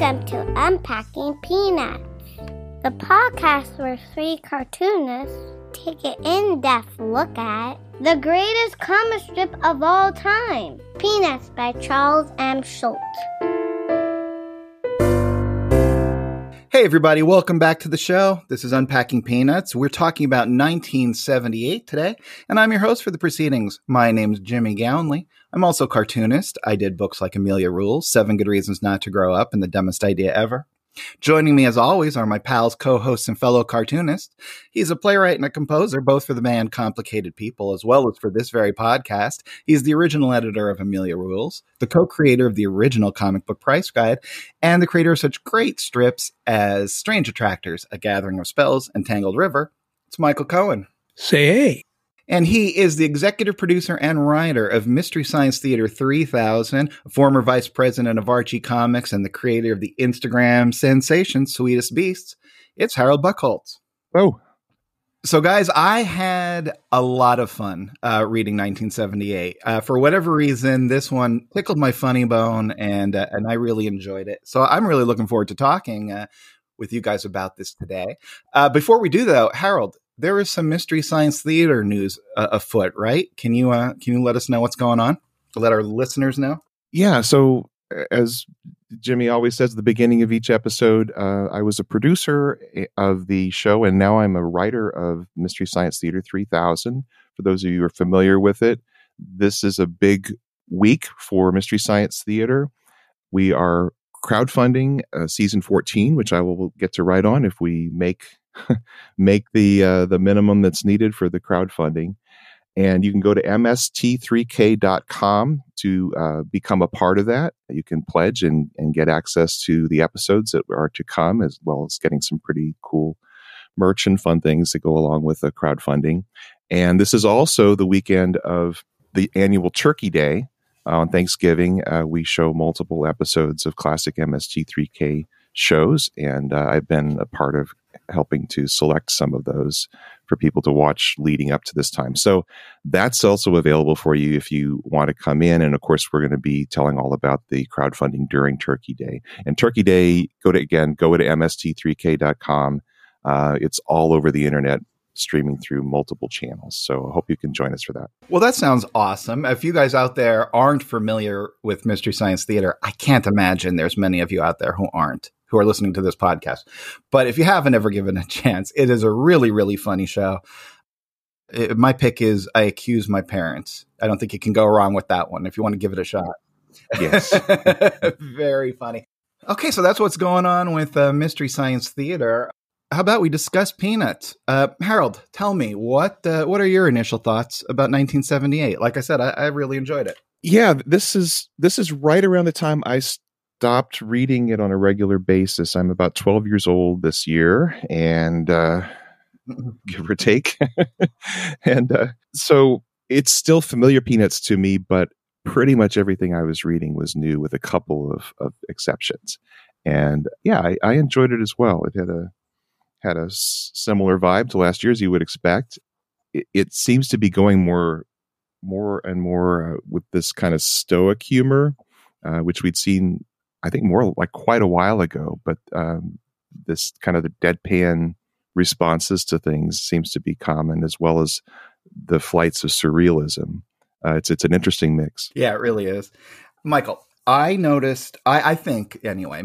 Welcome to Unpacking Peanuts, the podcast where three cartoonists take an in-depth look at the greatest comic strip of all time, Peanuts by Charles M. Schulz. Hey everybody, welcome back to the show. This is Unpacking Peanuts. We're talking about 1978 today, and I'm your host for the proceedings. My name's Jimmy Gownley. I'm also a cartoonist. I did books like Amelia Rules, 7 Good Reasons Not to Grow Up, and The Dumbest Idea Ever. Joining me as always are my pals, co-hosts, and fellow cartoonists. He's a playwright and a composer, both for the band Complicated People, as well as for this very podcast. He's the original editor of Amelia Rules, the co-creator of the original comic book Price Guide, and the creator of such great strips as Strange Attractors, A Gathering of Spells, and Tangled River. It's Michael Cohen. Say hey. And he is the executive producer and writer of Mystery Science Theater 3000, a former vice president of Archie Comics, and the creator of the Instagram sensation Sweetest Beasts. It's Harold Buchholz. Oh. So, guys, I had a lot of fun reading 1978. For whatever reason, this one tickled my funny bone, and I really enjoyed it. So I'm really looking forward to talking with you guys about this today. Before we do, though, Harold, there is some Mystery Science Theater news afoot, right? Can you let us know what's going on? Let our listeners know? Yeah, so as Jimmy always says at the beginning of each episode, I was a producer of the show, and now I'm a writer of Mystery Science Theater 3000. For those of you who are familiar with it, this is a big week for Mystery Science Theater. We are crowdfunding season 14, which I will get to write on if we make the minimum that's needed for the crowdfunding. And you can go to mst3k.com to become a part of that. You can pledge and get access to the episodes that are to come, as well as getting some pretty cool merch and fun things that go along with the crowdfunding. And this is also the weekend of the annual Turkey Day. On Thanksgiving, we show multiple episodes of classic MST3K shows, and I've been a part of helping to select some of those for people to watch leading up to this time. So that's also available for you if you want to come in. And of course, we're going to be telling all about the crowdfunding during Turkey Day. And Turkey Day, go to mst3k.com. It's all over the internet, streaming through multiple channels. So I hope you can join us for that. Well, that sounds awesome. If you guys out there aren't familiar with Mystery Science Theater, I can't imagine there's many of you out there who aren't, who are listening to this podcast. But if you haven't ever given a chance, it is a really, really funny show. My pick is I Accuse My Parents. I don't think you can go wrong with that one if you want to give it a shot. Yes. Very funny. Okay, so that's what's going on with Mystery Science Theater. How about we discuss Peanuts? Harold, tell me, what are your initial thoughts about 1978? Like I said, I really enjoyed it. Yeah, this is right around the time I stopped reading it on a regular basis. I'm about 12 years old this year, and give or take. And so it's still familiar Peanuts to me, but pretty much everything I was reading was new with a couple of exceptions. And yeah, I enjoyed it as well. It had a similar vibe to last year, as you would expect. It seems to be going more and more with this kind of stoic humor, which we'd seen, I think, more like quite a while ago. But this kind of the deadpan responses to things seems to be common, as well as the flights of surrealism. It's an interesting mix. Yeah, it really is. Michael, I noticed, I think anyway,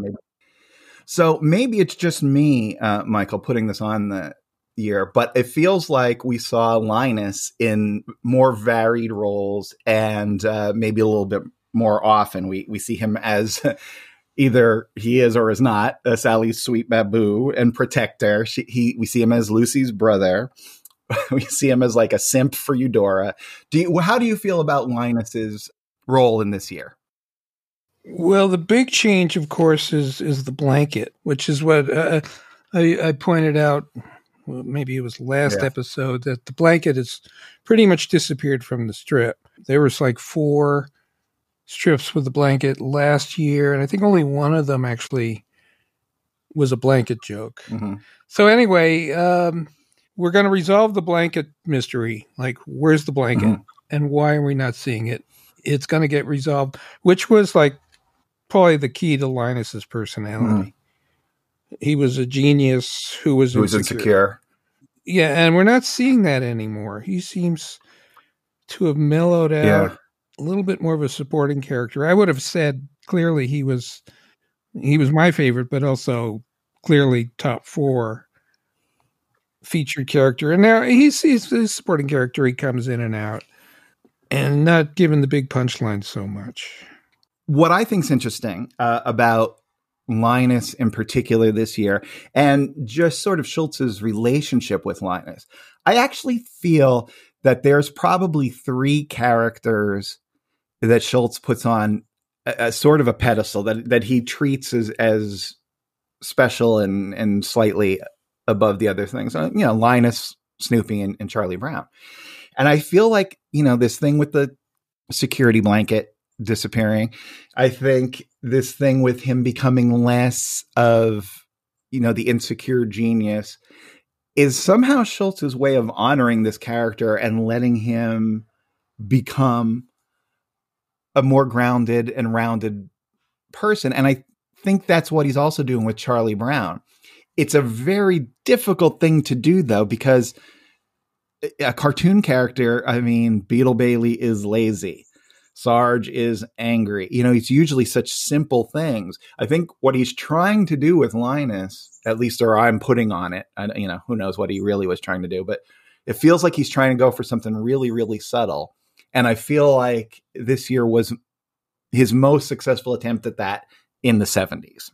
maybe it's just me, Michael, putting this on the year, but it feels like we saw Linus in more varied roles, and maybe a little bit more often. We see him as either he is or is not Sally's sweet baboo and protector. We see him as Lucy's brother. We see him as like a simp for Eudora. How do you feel about Linus's role in this year? Well, the big change, of course, is the blanket, which is what I pointed out. Well, maybe it was last episode, that the blanket has pretty much disappeared from the strip. There was like 4 strips with the blanket last year, and I think only one of them actually was a blanket joke. Mm-hmm. So anyway, we're going to resolve the blanket mystery. Like, where's the blanket, and why are we not seeing it? It's going to get resolved, which was like probably the key to Linus's personality. He was a genius who was insecure. Yeah, and we're not seeing that anymore. He seems to have mellowed out, a little bit more of a supporting character. I would have said clearly he was my favorite, but also clearly top 4 featured character. And now he's a supporting character. He comes in and out and not given the big punchline so much. What I think is interesting about Linus in particular this year, and just sort of Schultz's relationship with Linus, I actually feel that there's probably 3 characters that Schultz puts on a sort of a pedestal that he treats as special and slightly above the other things. Linus, Snoopy, and Charlie Brown. And I feel like, this thing with the security blanket disappearing, I think this thing with him becoming less of, the insecure genius is somehow Schultz's way of honoring this character and letting him become a more grounded and rounded person. And I think that's what he's also doing with Charlie Brown. It's a very difficult thing to do, though, because a cartoon character, Beetle Bailey is lazy. Sarge is angry. It's usually such simple things. I think what he's trying to do with Linus, at least, or I'm putting on it, who knows what he really was trying to do, but it feels like he's trying to go for something really, really subtle. And I feel like this year was his most successful attempt at that in the 70s.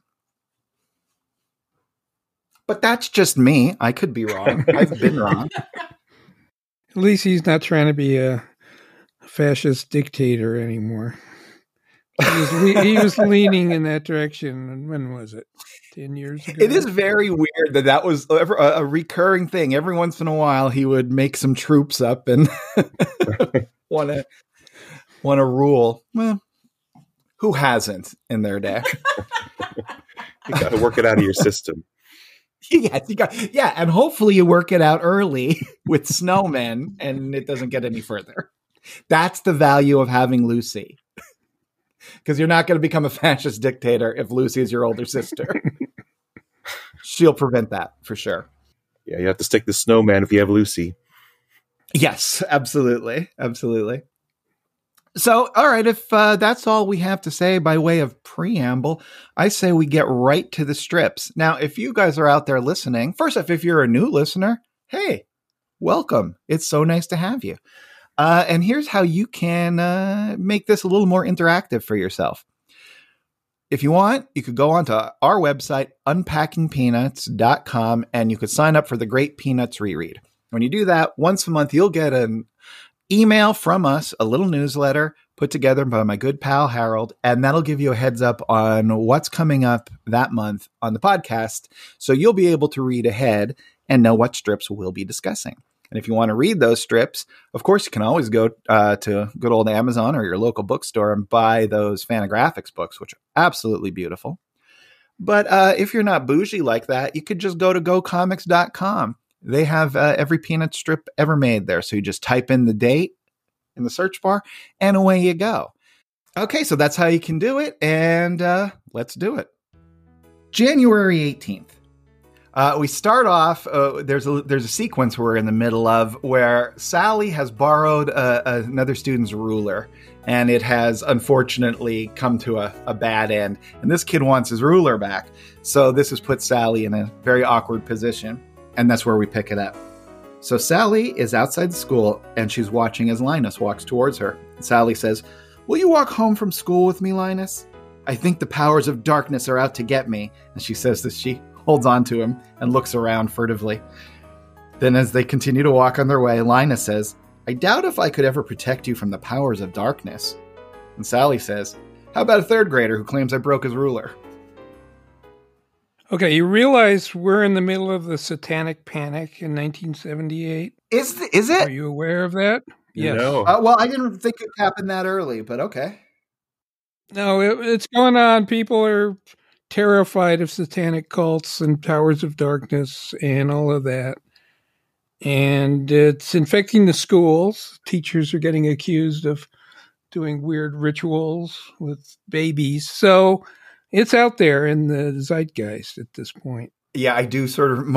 But that's just me. I could be wrong. I've been wrong. At least he's not trying to be a fascist dictator anymore. He was leaning in that direction. When was it? 10 years ago? It is very weird that was a recurring thing. Every once in a while, he would make some troops up and want to rule. Well, who hasn't in their day? You got to work it out of your system. Yeah, and hopefully you work it out early with snowmen and it doesn't get any further. That's the value of having Lucy. Because you're not going to become a fascist dictator if Lucy is your older sister. She'll prevent that for sure. Yeah, you have to stick the snowman if you have Lucy. Yes, absolutely. Absolutely. So, all right, if that's all we have to say by way of preamble, I say we get right to the strips. Now, if you guys are out there listening, first off, if you're a new listener, hey, welcome. It's so nice to have you. And here's how you can make this a little more interactive for yourself. If you want, you could go onto our website, unpackingpeanuts.com, and you could sign up for the Great Peanuts Reread. When you do that, once a month, you'll get an email from us, a little newsletter put together by my good pal Harold, and that'll give you a heads up on what's coming up that month on the podcast. So you'll be able to read ahead and know what strips we'll be discussing. And if you want to read those strips, of course, you can always go to good old Amazon or your local bookstore and buy those Fantagraphics books, which are absolutely beautiful. But if you're not bougie like that, you could just go to gocomics.com. They have every Peanut strip ever made there. So you just type in the date in the search bar and away you go. Okay, so that's how you can do it. And let's do it. January 18th. We start off, there's a sequence we're in the middle of where Sally has borrowed another student's ruler, and it has unfortunately come to a bad end. And this kid wants his ruler back. So this has put Sally in a very awkward position, and that's where we pick it up. So Sally is outside the school, and she's watching as Linus walks towards her. Sally says, "Will you walk home from school with me, Linus? I think the powers of darkness are out to get me." And she says this, she holds on to him and looks around furtively. Then as they continue to walk on their way, Linus says, "I doubt if I could ever protect you from the powers of darkness." And Sally says, "How about a third grader who claims I broke his ruler?" Okay, you realize we're in the middle of the Satanic Panic in 1978? Is it? Are you aware of that? Yes. No. Well, I didn't think it happened that early, but okay. No, it's going on. People are terrified of satanic cults and powers of darkness and all of that. And it's infecting the schools. Teachers are getting accused of doing weird rituals with babies. So it's out there in the zeitgeist at this point. Yeah, I do sort of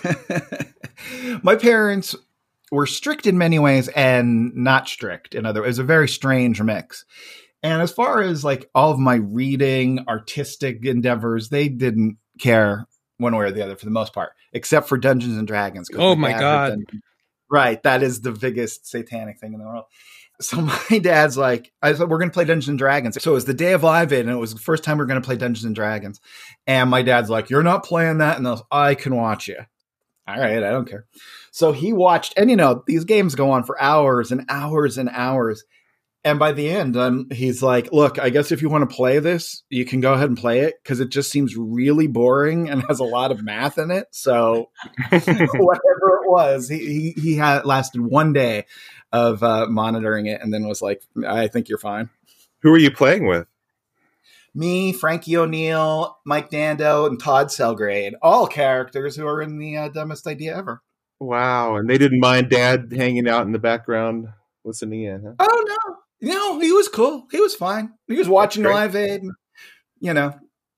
my parents were strict in many ways and not strict in other. It was a very strange mix. And as far as like all of my reading, artistic endeavors, they didn't care one way or the other for the most part, except for Dungeons and Dragons. Oh my God. Right. That is the biggest satanic thing in the world. So my dad's like, I said, we're going to play Dungeons and Dragons. So it was the day of Live Aid, and it was the first time we were going to play Dungeons and Dragons. And my dad's like, you're not playing that. And I can watch you. All right. I don't care. So he watched, and these games go on for hours and hours and hours. And by the end, he's like, look, I guess if you want to play this, you can go ahead and play it because it just seems really boring and has a lot of math in it. So whatever it was, he had lasted one day of monitoring it and then was like, I think you're fine. Who are you playing with? Me, Frankie O'Neill, Mike Dando, and Todd Selgrade. All characters who are in the Dumbest Idea Ever. Wow. And they didn't mind Dad hanging out in the background listening in, huh? Oh, no. No, he was cool. He was fine. He was watching Live Aid. Yeah,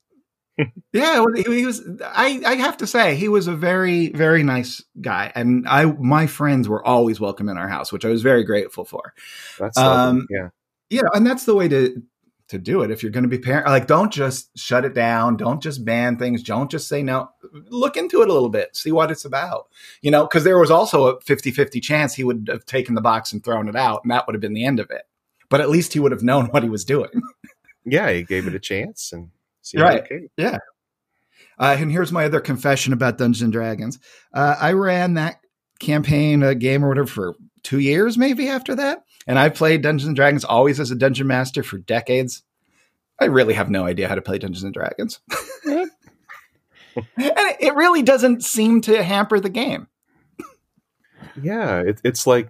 he was. I have to say, he was a very, very nice guy, and my friends were always welcome in our house, which I was very grateful for. That's lovely. Yeah. And that's the way to do it. If you're going to be parent, like, don't just shut it down. Don't just ban things. Don't just say no. Look into it a little bit. See what it's about. Because there was also a 50-50 chance he would have taken the box and thrown it out, and that would have been the end of it. But at least he would have known what he was doing. Yeah, he gave it a chance and see. Right. Yeah. And here's my other confession about Dungeons and Dragons. I ran that campaign game or whatever for 2 years, maybe after that. And I played Dungeons and Dragons always as a dungeon master for decades. I really have no idea how to play Dungeons and Dragons. And it really doesn't seem to hamper the game. Yeah, it's like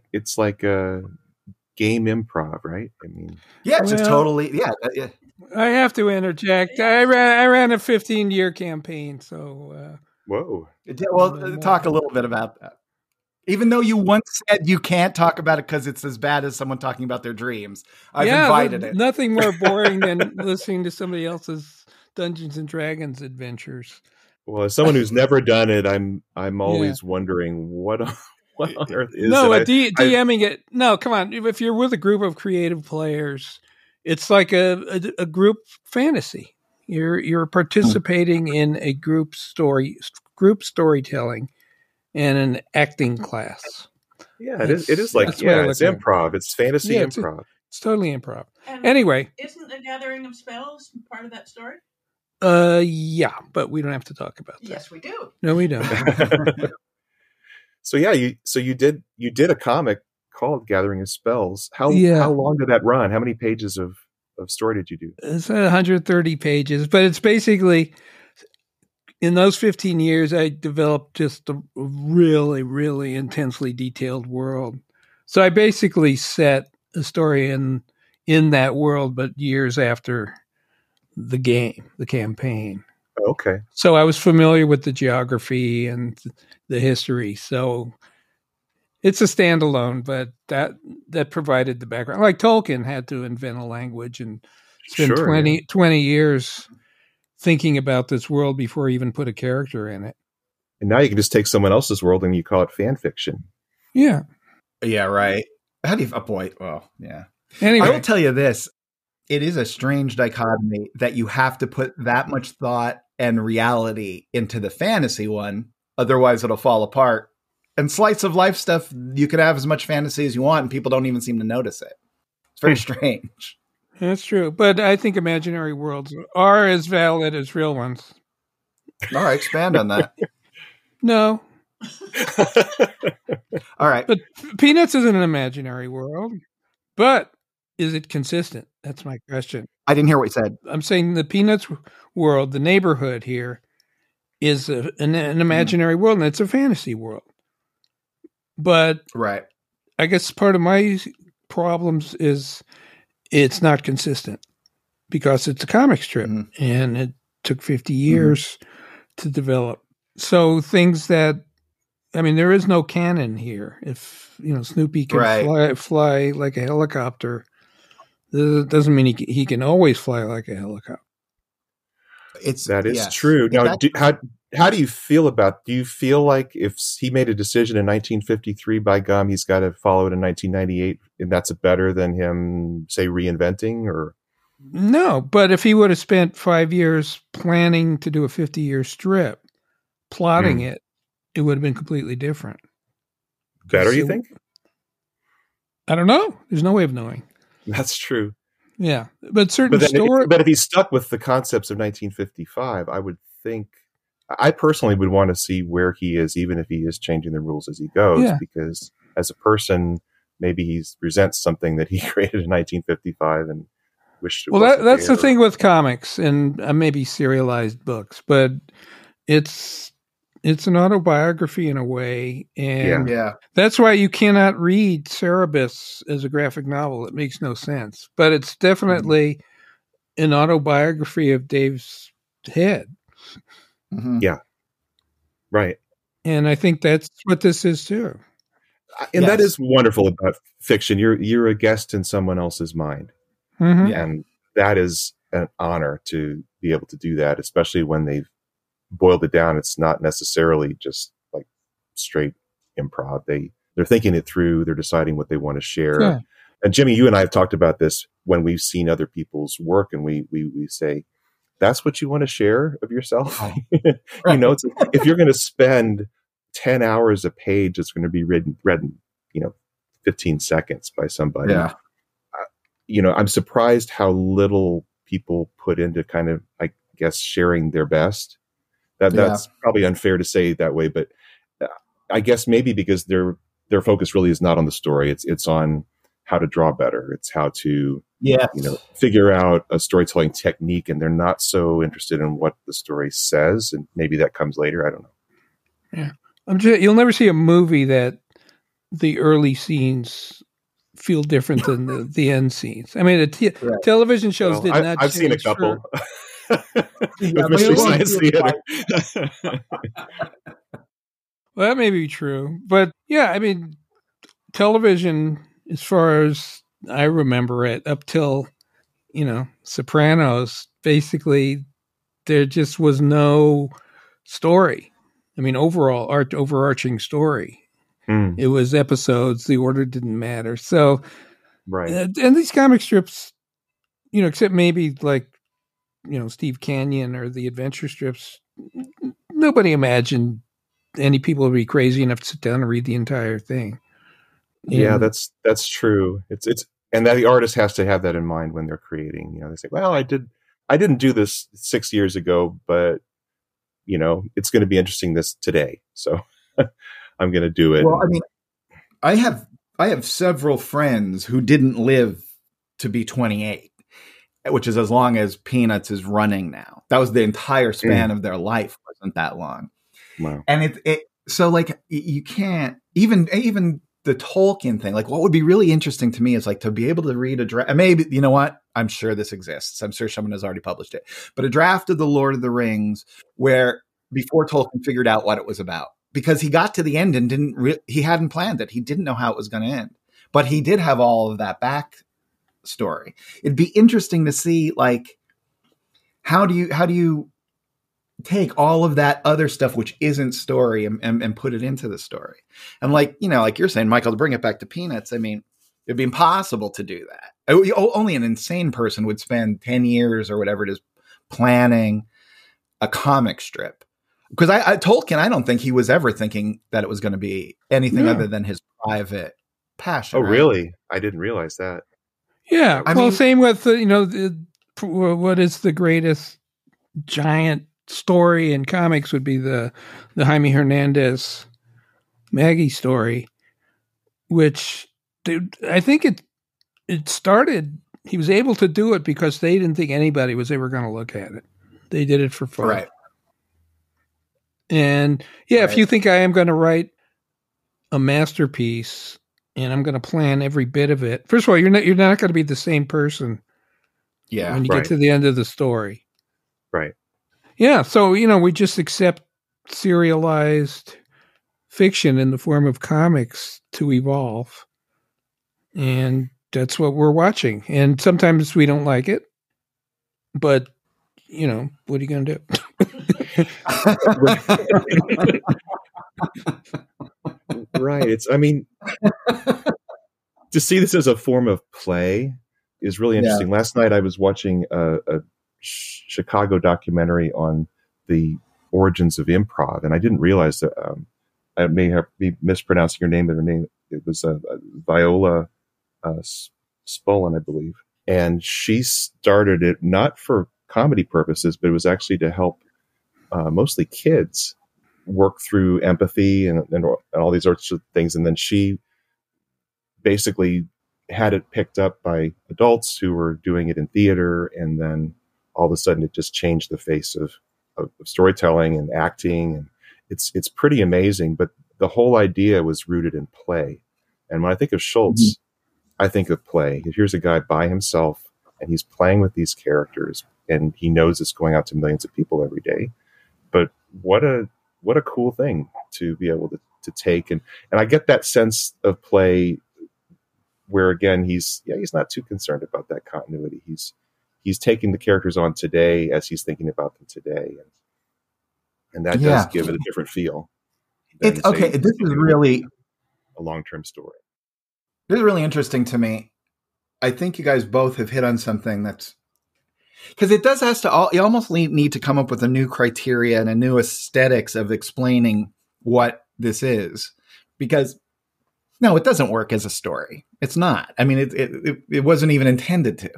game improv, right? I mean, yeah, it's totally, yeah. I have to interject. I ran a 15-year campaign, so. Whoa. Well, talk a little bit about that. Even though you once said you can't talk about it because it's as bad as someone talking about their dreams, I've invited it. Nothing more boring than listening to somebody else's Dungeons and Dragons adventures. Well, as someone who's never done it, I'm always wondering what on earth is it? DMing it. No, come on. If you're with a group of creative players, it's like a group fantasy. You're participating in a group storytelling and an acting class. Yeah, it is like, it's improv. It's fantasy improv. It's totally improv. And anyway. Isn't the Gathering of Spells part of that story? Yeah, but we don't have to talk about that. Yes, we do. No, we don't. So yeah, you did a comic called Gathering of Spells. How long did that run? How many pages of story did you do? It's 130 pages, but it's basically, in those 15 years, I developed just a really, really intensely detailed world. So I basically set a story in that world, but years after the campaign. Okay. So I was familiar with the geography and the history. So it's a standalone, but that provided the background. Like Tolkien had to invent a language and spend 20 years thinking about this world before he even put a character in it. And now you can just take someone else's world and you call it fan fiction. Yeah. Yeah, right. How do you avoid? Well, yeah. Anyway. I will tell you this. It is a strange dichotomy that you have to put that much thought and reality into the fantasy one. Otherwise, it'll fall apart. And slice of life stuff, you could have as much fantasy as you want, and people don't even seem to notice it. It's very strange. That's true. But I think imaginary worlds are as valid as real ones. All right, expand on that. No. All right. But Peanuts isn't an imaginary world. But is it consistent? That's my question. I didn't hear what you said. I'm saying the Peanuts world, the neighborhood here, is an imaginary world, and it's a fantasy world. But right. I guess part of my problems is it's not consistent because it's a comic strip, and it took 50 years to develop. So things that, there is no canon here. If Snoopy can fly like a helicopter, That doesn't mean he can always fly like a helicopter. That is true. Now, how do you feel about? Do you feel like if he made a decision in 1953, by gum, he's got to follow it in 1998, and that's better than him, say, reinventing? Or no, but if he would have spent 5 years planning to do a 50-year strip, plotting it would have been completely different. Better, you think? I don't know. There's no way of knowing. That's true. Yeah, but if he's stuck with the concepts of 1955, I would think, I personally would want to see where he is, even if he is changing the rules as he goes, because as a person, maybe he resents something that he created in 1955 and wished. That's the thing with comics and maybe serialized books, but it's an autobiography in a way, and that's why you cannot read Cerebus as a graphic novel. It makes no sense, but it's definitely an autobiography of Dave's head. Mm-hmm. Yeah, right. And I think that's what this is too. And that is wonderful about fiction. You're a guest in someone else's mind, and that is an honor to be able to do that, especially when they've boiled it down. It's not necessarily just like straight improv. They're thinking it through. They're deciding what they want to share. Yeah. And Jimmy, you and I have talked about this when we've seen other people's work, and we say, that's what you want to share of yourself. You know, if you're going to spend 10 hours a page, it's going to be read in 15 seconds by somebody. Yeah. I'm surprised how little people put into kind of, I guess, sharing their best. That's probably unfair to say it that way, but I guess maybe because their focus really is not on the story. It's on how to draw better. It's how to figure out a storytelling technique, and they're not so interested in what the story says. And maybe that comes later. I don't know. Yeah, you'll never see a movie that the early scenes feel different than the end scenes. I mean, television shows did not. I've seen a couple. With Mystery Science Theater. Well, that may be true, but I mean, television, as far as I remember it, up till Sopranos, basically there just was no story. I mean, overarching story. It was episodes. The order didn't matter. So, right. And these comic strips, except maybe like, Steve Canyon or the adventure strips, nobody imagined any people would be crazy enough to sit down and read the entire thing. Yeah, that's true. It's and that the artist has to have that in mind when they're creating. They say, well, I didn't do this 6 years ago, but it's going to be interesting today. So I'm going to do it. Well, I mean, I have several friends who didn't live to be 28. Which is as long as Peanuts is running now. That was the entire span of their life. Wasn't that long? Wow. And so like you can't even the Tolkien thing. Like what would be really interesting to me is like to be able to read a draft. Maybe you know what? I'm sure this exists. I'm sure someone has already published it. But a draft of the Lord of the Rings where before Tolkien figured out what it was about, because he got to the end and he hadn't planned it. He didn't know how it was going to end, but he did have all of that back story. It'd be interesting to see like how do you take all of that other stuff which isn't story and put it into the story. And like like you're saying, Michael, to bring it back to Peanuts, I mean, it'd be impossible to do that. Only an insane person would spend 10 years or whatever it is planning a comic strip. Because Tolkien, I don't think he was ever thinking that it was going to be anything other than his private passion. Oh, really? I didn't realize that. Yeah, I mean, same with what is the greatest giant story in comics would be the Jaime Hernandez Maggie story, which I think it started. He was able to do it because they didn't think anybody was ever going to look at it. They did it for fun, right? And if you think I am going to write a masterpiece. And I'm going to plan every bit of it. First of all, you're not going to be the same person. Yeah, when you get to the end of the story, right? Yeah, so we just accept serialized fiction in the form of comics to evolve, and that's what we're watching. And sometimes we don't like it, but what are you going to do? Right. To see this as a form of play is really interesting. Yeah. Last night I was watching a Chicago documentary on the origins of improv, and I didn't realize that I may be mispronouncing her name, but her name, it was Viola Spolin, I believe. And she started it not for comedy purposes, but it was actually to help mostly kids work through empathy and all these sorts of things. And then she basically had it picked up by adults who were doing it in theater. And then all of a sudden it just changed the face of storytelling and acting. And it's pretty amazing. But the whole idea was rooted in play. And when I think of Schulz, I think of play. Here's a guy by himself and he's playing with these characters and he knows it's going out to millions of people every day. But what a cool thing to be able to take. And I get that sense of play where, again, he's not too concerned about that continuity. He's taking the characters on today as he's thinking about them today. And that does give it a different feel. It's okay. This is really a long-term story. This is really interesting to me. I think you guys both have hit on something that's, because it does you almost need to come up with a new criteria and a new aesthetics of explaining what this is, because no, it doesn't work as a story. It's not. I mean, it wasn't even intended to.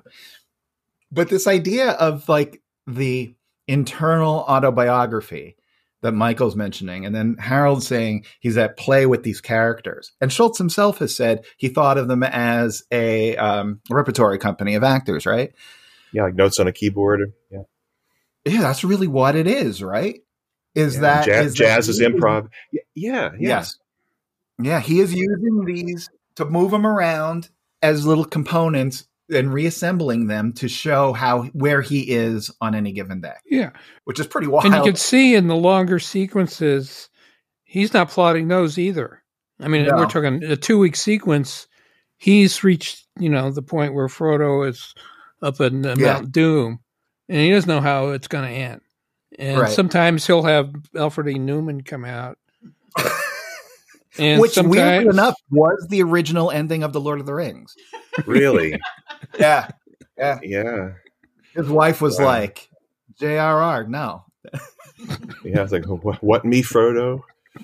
But this idea of like the internal autobiography that Michael's mentioning, and then Harold saying he's at play with these characters. And Schulz himself has said he thought of them as a repertory company of actors, right? Yeah, like notes on a keyboard. Yeah, that's really what it is, right? Jazz is improv. Yeah. Yes. Yeah, he is using these to move them around as little components and reassembling them to show where he is on any given day. Yeah. Which is pretty wild. And you can see in the longer sequences, he's not plotting those either. I mean, we're talking a 2-week sequence. He's reached, the point where Frodo is up in Mount Doom, and he doesn't know how it's going to end. And sometimes he'll have Alfred E. Newman come out. Which, weirdly enough, was the original ending of The Lord of the Rings. Really? Yeah. His wife was like, J.R.R., no. Yeah, it's like, what me, Frodo?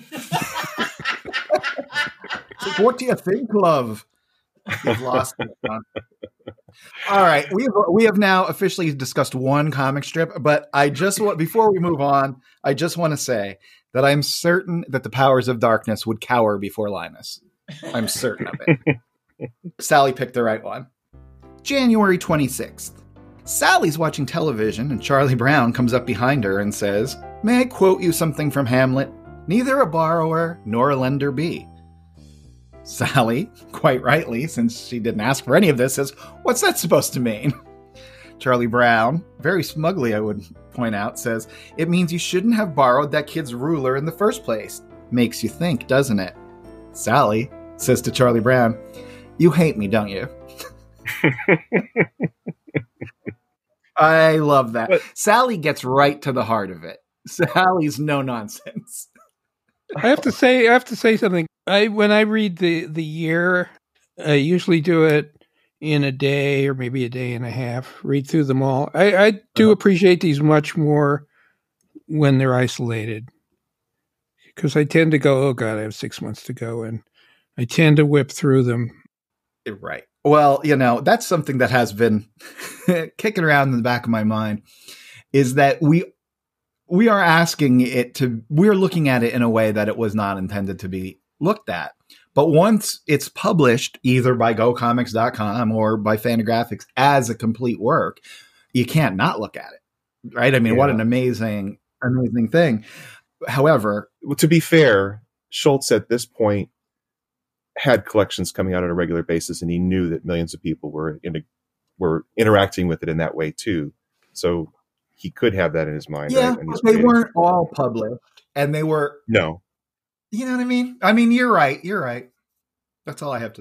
It's like, what do you think, love? You've lost it, son. All right, we have now officially discussed one comic strip, but before we move on, I just want to say that I'm certain that the powers of darkness would cower before Linus. I'm certain of it. Sally picked the right one. January 26th. Sally's watching television and Charlie Brown comes up behind her and says, "May I quote you something from Hamlet? Neither a borrower nor a lender be." Sally, quite rightly, since she didn't ask for any of this, says, "What's that supposed to mean?" Charlie Brown, very smugly I would point out, says, "It means you shouldn't have borrowed that kid's ruler in the first place. Makes you think, doesn't it?" Sally says to Charlie Brown, "You hate me, don't you?" I love that. But Sally gets right to the heart of it. Sally's no nonsense. I have to say something. When I read the year, I usually do it in a day or maybe a day and a half, read through them all. I do appreciate these much more when they're isolated, because I tend to go, oh God, I have 6 months to go, and I tend to whip through them. Right. Well, that's something that has been kicking around in the back of my mind, is that we are asking it to, we're looking at it in a way that it was not intended to be looked at. But once it's published either by GoComics.com or by Fantagraphics as a complete work, you can't not look at it, right? I mean, what an amazing thing. However, to be fair, Schulz at this point had collections coming out on a regular basis, and he knew that millions of people were interacting with it in that way too. So he could have that in his mind. Yeah, right? They weren't all published, and they were no. You know what I mean? I mean, you're right. That's all I have to say.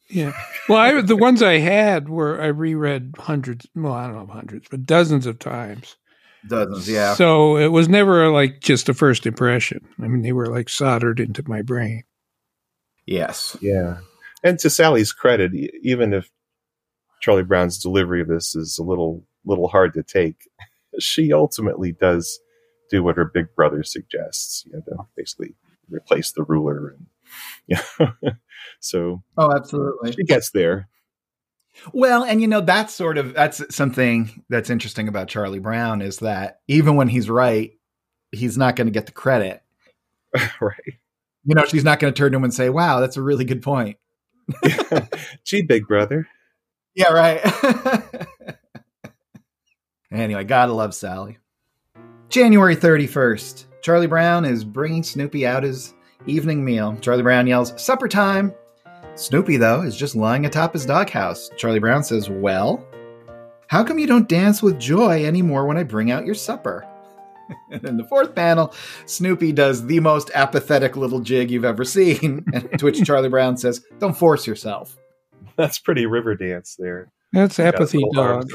Yeah. Well, the ones I had I reread hundreds. Well, I don't know hundreds, but dozens of times. Dozens, yeah. So it was never like just a first impression. I mean, they were like soldered into my brain. Yes. Yeah. And to Sally's credit, even if Charlie Brown's delivery of this is a little hard to take, she ultimately does do what her big brother suggests, to basically replace the ruler. And so absolutely. She gets there. Well, and that's something that's interesting about Charlie Brown is that even when he's right, he's not going to get the credit. Right. She's not going to turn to him and say, "Wow, that's a really good point." Gee, big brother. Yeah, right. Anyway, gotta love Sally. January 31st. Charlie Brown is bringing Snoopy out his evening meal. Charlie Brown yells, "Supper time!" Snoopy, though, is just lying atop his doghouse. Charlie Brown says, "Well, how come you don't dance with joy anymore when I bring out your supper?" And in the fourth panel, Snoopy does the most apathetic little jig you've ever seen, to which Charlie Brown says, "Don't force yourself." That's pretty Riverdance there. That's Apathy Dog.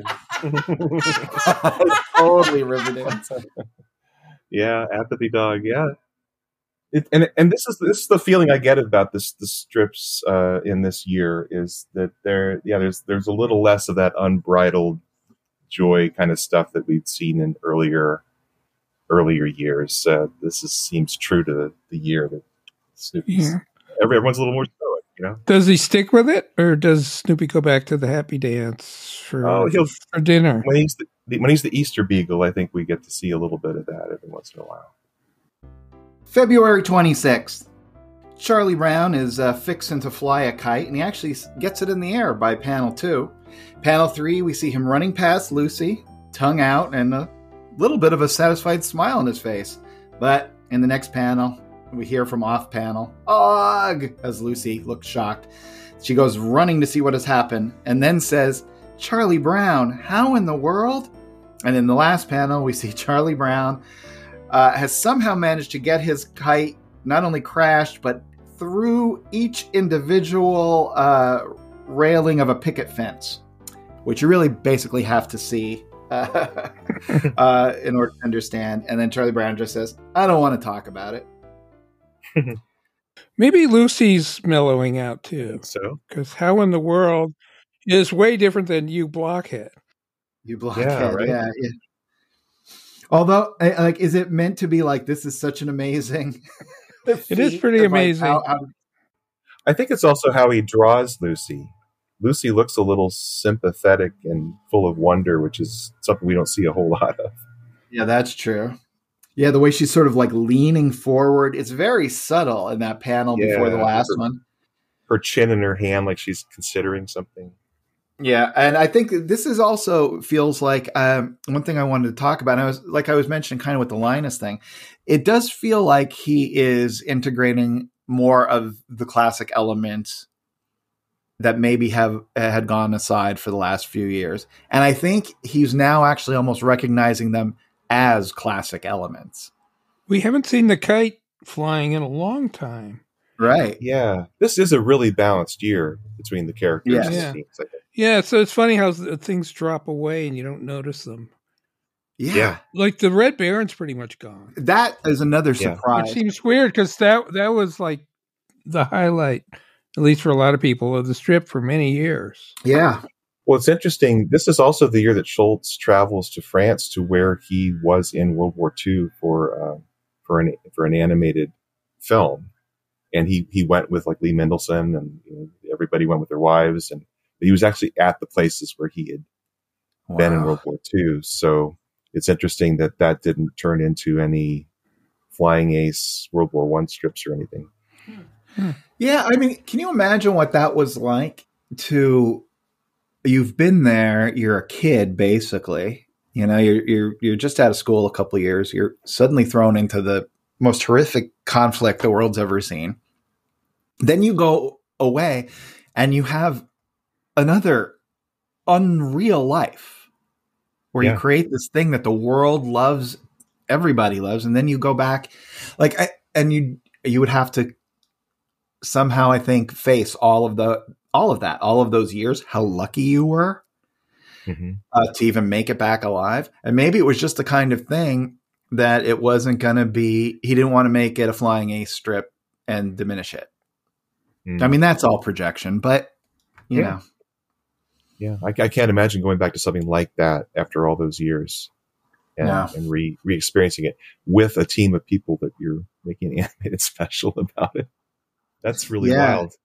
Totally Riverdance. Yeah, Apathy Dog. Yeah, and this is the feeling I get about the strips in this year is that there's a little less of that unbridled joy kind of stuff that we've seen in earlier years. This seems true to the year that Snoopy's. Yeah. Everyone's a little more stoic, Does he stick with it, or does Snoopy go back to the happy dance for dinner? When he's the Easter Beagle, I think we get to see a little bit of that every once in a while. February 26th. Charlie Brown is fixing to fly a kite, and he actually gets it in the air by panel 2. Panel 3, we see him running past Lucy, tongue out, and a little bit of a satisfied smile on his face. But in the next panel, we hear from off panel, "Ugh!" as Lucy looks shocked. She goes running to see what has happened, and then says, "Charlie Brown, how in the world?" And in the last panel, we see Charlie Brown has somehow managed to get his kite not only crashed, but through each individual railing of a picket fence, which you really basically have to see in order to understand. And then Charlie Brown just says, "I don't want to talk about it." Maybe Lucy's mellowing out too. So, because how in the world is way different than you blockhead. You blockhead, right? Yeah. Although, is it meant to be like this is such an amazing? It is pretty amazing. I think it's also how he draws Lucy. Lucy looks a little sympathetic and full of wonder, which is something we don't see a whole lot of. Yeah, that's true. Yeah, the way she's sort of like leaning forward. It's very subtle in that panel before the last one. Her chin in her hand like she's considering something. Yeah, and I think this is also feels like one thing I wanted to talk about. And I was mentioning kind of with the Linus thing. It does feel like he is integrating more of the classic elements that maybe had gone aside for the last few years. And I think he's now actually almost recognizing them as classic elements. We haven't seen the kite flying in a long time. Right. Yeah. This is a really balanced year between the characters. Yes. And teams, I think. Yeah, so it's funny how things drop away and you don't notice them. Yeah. Like the Red Baron's pretty much gone. That is another surprise. It seems weird because that was like the highlight, at least for a lot of people, of the strip for many years. Yeah. Well, it's interesting. This is also the year that Schultz travels to France, to where he was in World War II for an animated film, and he went with like Lee Mendelsohn, and everybody went with their wives, and he was actually at the places where he had been in World War II. So it's interesting that didn't turn into any Flying Ace World War I strips or anything. Yeah, I mean, can you imagine what that was like you've been there, you're a kid, basically. You're just out of school a couple of years. You're suddenly thrown into the most horrific conflict the world's ever seen. Then you go away and you have another unreal life where you create this thing that the world loves, everybody loves. And then you go back and you would have to somehow, I think, face all of all of that, all of those years, how lucky you were to even make it back alive. And maybe it was just the kind of thing that it wasn't going to be, he didn't want to make it a flying ace strip and diminish it. I mean, that's all projection, but you know. Yeah, I can't imagine going back to something like that after all those years and re-experiencing it with a team of people that you're making an animated special about it. That's really wild.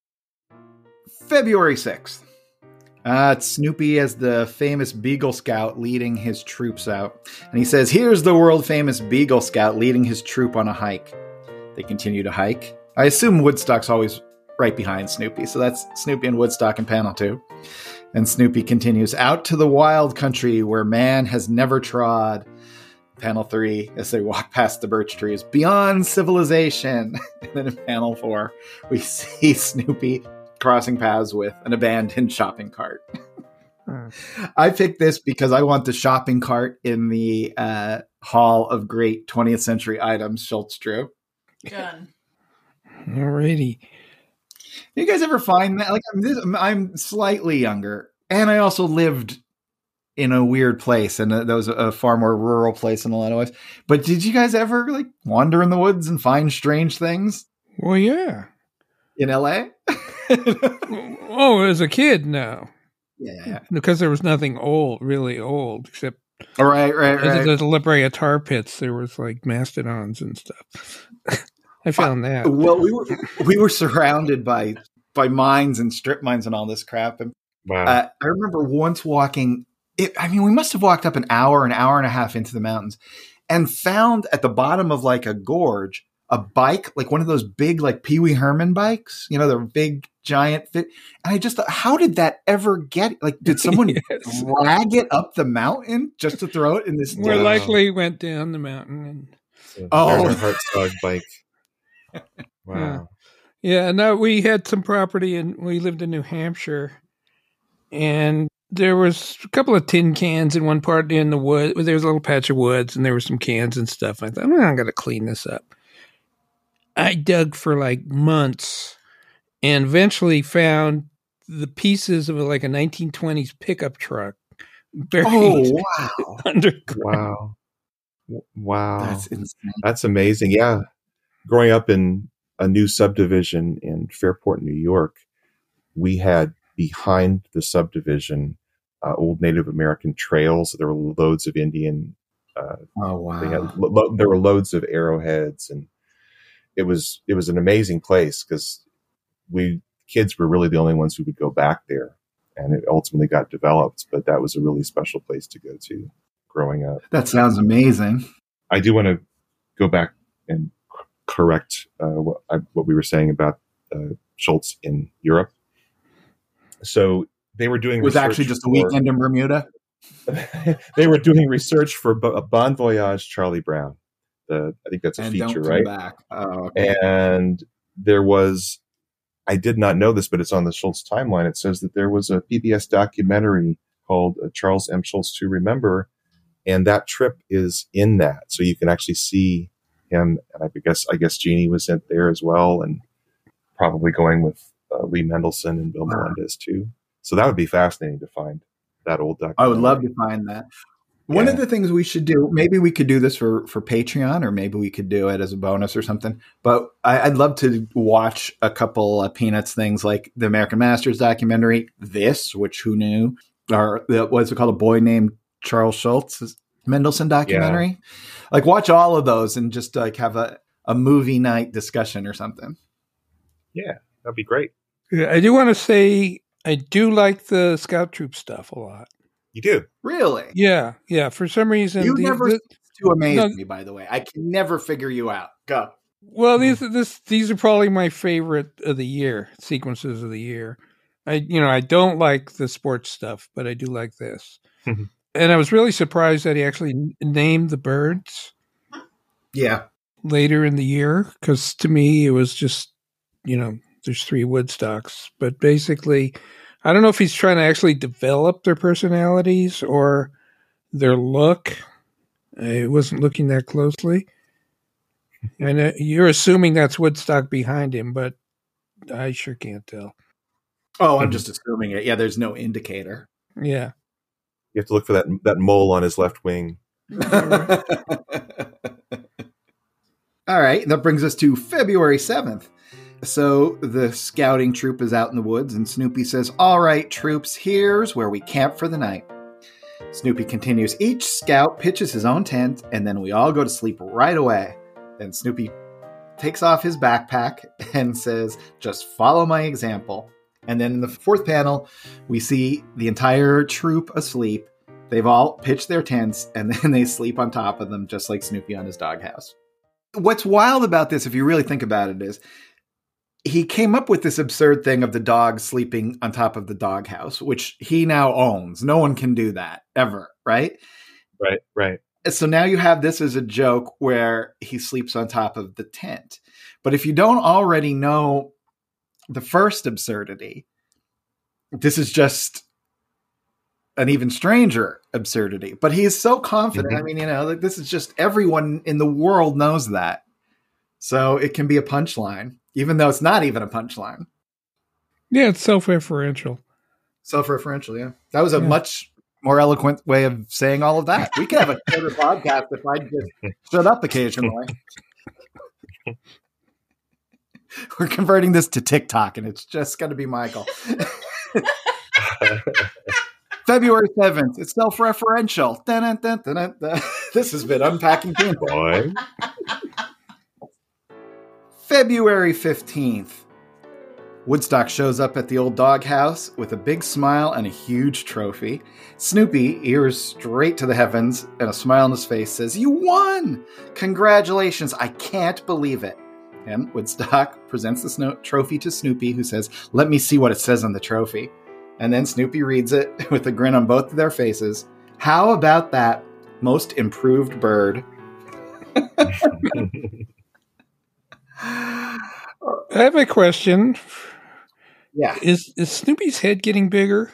February 6th. It's Snoopy as the famous Beagle Scout leading his troops out. And he says, here's the world famous Beagle Scout leading his troop on a hike. They continue to hike. I assume Woodstock's always right behind Snoopy. So that's Snoopy and Woodstock in panel 2. And Snoopy continues, out to the wild country where man has never trod. Panel 3, as they walk past the birch trees, beyond civilization. And then in panel 4, we see Snoopy crossing paths with an abandoned shopping cart. I picked this because I want the shopping cart in the Hall of Great 20th Century Items Schultz drew. Done. Alrighty. You guys ever find that? Like, I'm slightly younger, and I also lived in a weird place, and that was a far more rural place in a lot of ways. But did you guys ever like wander in the woods and find strange things? Well, yeah. In LA? Oh, as a kid, no. Yeah. Because there was nothing really old, except Right. the La Brea tar pits. There was like mastodons and stuff. I found that. Well, we were surrounded by mines and strip mines and all this crap. And Wow. I remember once walking. We must have walked up an hour and a half into the mountains, and found at the bottom of like a gorge a bike, like one of those big like Pee Wee Herman bikes. You know, the big giant fit. And I just thought, how did that ever get? Like, did someone drag it up the mountain just to throw it in this? More likely went down the mountain. There's a Hartzog bike. Wow. Yeah. No, we had some property and we lived in New Hampshire, and there was a couple of tin cans in one part in the wood. There was a little patch of woods, and there were some cans and stuff. I thought, I'm going to clean this up. I dug for like months and eventually found the pieces of like a 1920s pickup truck buried underground. Wow. That's insane. That's amazing. Yeah. Growing up in a new subdivision in Fairport, New York, we had behind the subdivision old Native American trails. There were loads of Indian. There were loads of arrowheads, and it was an amazing place because kids were really the only ones who would go back there, and it ultimately got developed. But that was a really special place to go to growing up. That sounds amazing. I do want to go back and correct what we were saying about Schultz in Europe. So they were doing. It was actually just a weekend in Bermuda. They were doing research for Bon Voyage Charlie Brown. I think that's a feature, right? Back. Oh, okay. And there was, I did not know this, but it's on the Schultz timeline. It says that there was a PBS documentary called Charles M. Schultz to Remember, and that trip is in that, so you can actually see him. And I guess Jeannie was in there as well, and probably going with Lee Mendelson and Bill Melendez too. So that would be fascinating to find that old documentary. I would love to find that. One of the things we should do, maybe we could do this for Patreon, or maybe we could do it as a bonus or something. But I'd love to watch a couple of Peanuts things like the American Masters documentary, which who knew, or what's it called, A Boy Named Charles Schultz, Mendelson documentary. Yeah. Like watch all of those and just like have a movie night discussion or something. Yeah, that'd be great. Yeah, I do want to say I do like the Scout Troop stuff a lot. You do? Really? Yeah. For some reason. You never to amaze me, by the way. I can never figure you out. Go. Well, these are probably my favorite of the year, sequences of the year. I don't like the sports stuff, but I do like this. And I was really surprised that he actually named the birds. Yeah. Later in the year, because to me it was just, there's 3 Woodstocks, but basically, I don't know if he's trying to actually develop their personalities or their look. I wasn't looking that closely. And you're assuming that's Woodstock behind him, but I sure can't tell. Oh, I'm just assuming it. Yeah, there's no indicator. Yeah. You have to look for that mole on his left wing. All right, that brings us to February 7th. So the scouting troop is out in the woods, and Snoopy says, "All right, troops, here's where we camp for the night." Snoopy continues, "Each scout pitches his own tent, and then we all go to sleep right away." Then Snoopy takes off his backpack and says, "Just follow my example." And then in the fourth panel, we see the entire troop asleep. They've all pitched their tents, and then they sleep on top of them, just like Snoopy on his doghouse. What's wild about this, if you really think about it, is he came up with this absurd thing of the dog sleeping on top of the doghouse, which he now owns. No one can do that ever, right? Right. So now you have this as a joke where he sleeps on top of the tent. But if you don't already know the first absurdity, this is just an even stranger absurdity. But he is so confident. I mean, like this is just everyone in the world knows that. So it can be a punchline, even though it's not even a punchline. Yeah, it's self-referential. Self-referential, yeah. That was a much more eloquent way of saying all of that. We could have a shorter podcast if I just shut up occasionally. We're converting this to TikTok, and it's just going to be Michael. February 7th. It's self-referential. Dun, dun, dun, dun, dun. This has been Unpacking Peanuts. February 15th. Woodstock shows up at the old doghouse with a big smile and a huge trophy. Snoopy, ears straight to the heavens and a smile on his face, says, "You won! Congratulations! I can't believe it." And Woodstock presents the trophy to Snoopy, who says, "Let me see what it says on the trophy." And then Snoopy reads it with a grin on both of their faces. "How about that? Most improved bird." I have a question. Yeah. Is Snoopy's head getting bigger?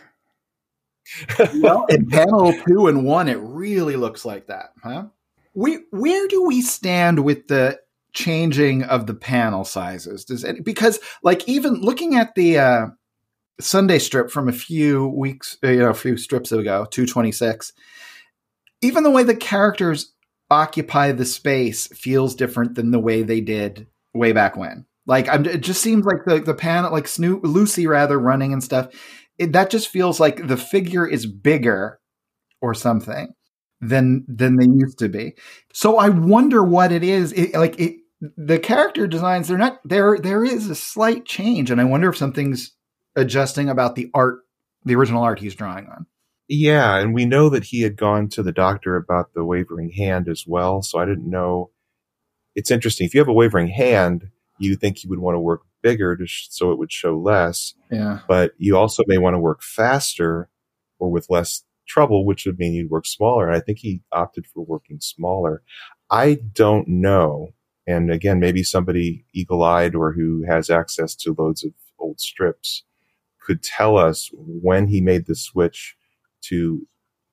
Well, in panel 2 and 1, it really looks like that, huh? Where do we stand with the changing of the panel sizes? Because, like, even looking at the Sunday strip from a few weeks, a few strips ago, 226, even the way the characters occupy the space feels different than the way they did way back when. Like, it just seems like the panel, like Lucy rather running and stuff, that just feels like the figure is bigger or something than they used to be. So I wonder what it is. The character designs, they're not there. There is a slight change, and I wonder if something's adjusting about the art, the original art he's drawing on. Yeah, and we know that he had gone to the doctor about the wavering hand as well. So I didn't know. It's interesting. If you have a wavering hand, you think you would want to work bigger so it would show less. Yeah. But you also may want to work faster or with less trouble, which would mean you'd work smaller. And I think he opted for working smaller. I don't know. And again, maybe somebody eagle-eyed or who has access to loads of old strips could tell us when he made the switch to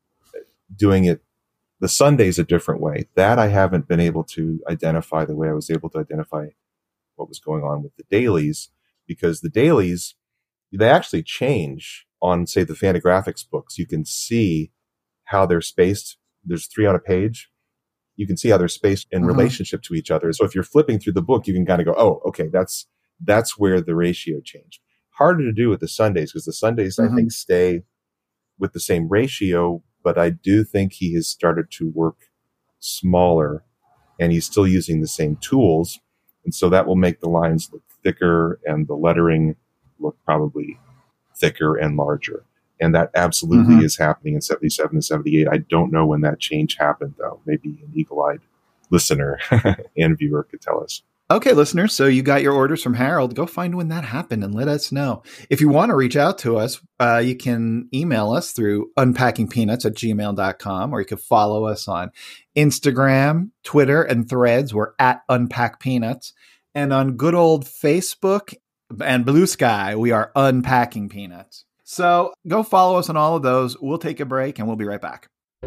doing it the Sundays a different way. That I haven't been able to identify the way I was able to identify what was going on with the dailies, because the dailies, they actually change on, say, the Fantagraphics books. You can see how they're spaced. There's 3 on a page. You can see how they're spaced in relationship to each other. So if you're flipping through the book, you can kind of go, oh, okay, that's where the ratio changed. Harder to do with the Sundays, because the Sundays, I think, stay with the same ratio, but I do think he has started to work smaller, and he's still using the same tools. And so that will make the lines look thicker and the lettering look probably thicker and larger. And that absolutely is happening in 77 and 78. I don't know when that change happened, though. Maybe an eagle-eyed listener and viewer could tell us. Okay, listeners, so you got your orders from Harold. Go find when that happened and let us know. If you want to reach out to us, you can email us through unpackingpeanuts@gmail.com, or you can follow us on Instagram, Twitter, and Threads. We're at UnpackPeanuts. And on good old Facebook and Blue Sky, we are Unpacking Peanuts. So go follow us on all of those. We'll take a break, and we'll be right back.